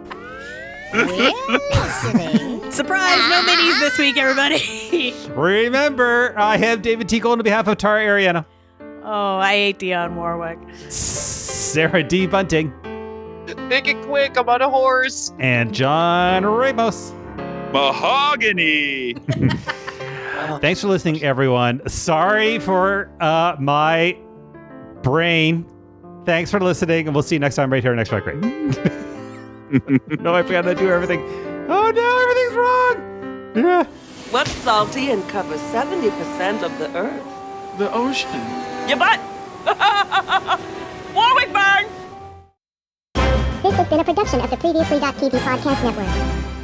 Surprise! No minis this week, everybody. Remember, I have David Teagle on behalf of Tara Ariana, Oh, I ate Dionne Warwick. Sarah D. Bunting, Make it quick. I'm on a horse. and John Ramos. Mahogany. Thanks for listening, everyone. Sorry for my brain. Thanks for listening, and we'll see you next time right here on Next Rock Rate. No, I forgot to do everything. Oh no, everything's wrong. Yeah. What's salty and covers 70% of the earth? The ocean. Your butt! Warwick burn! This has been a production of the Previously.tv Podcast Network.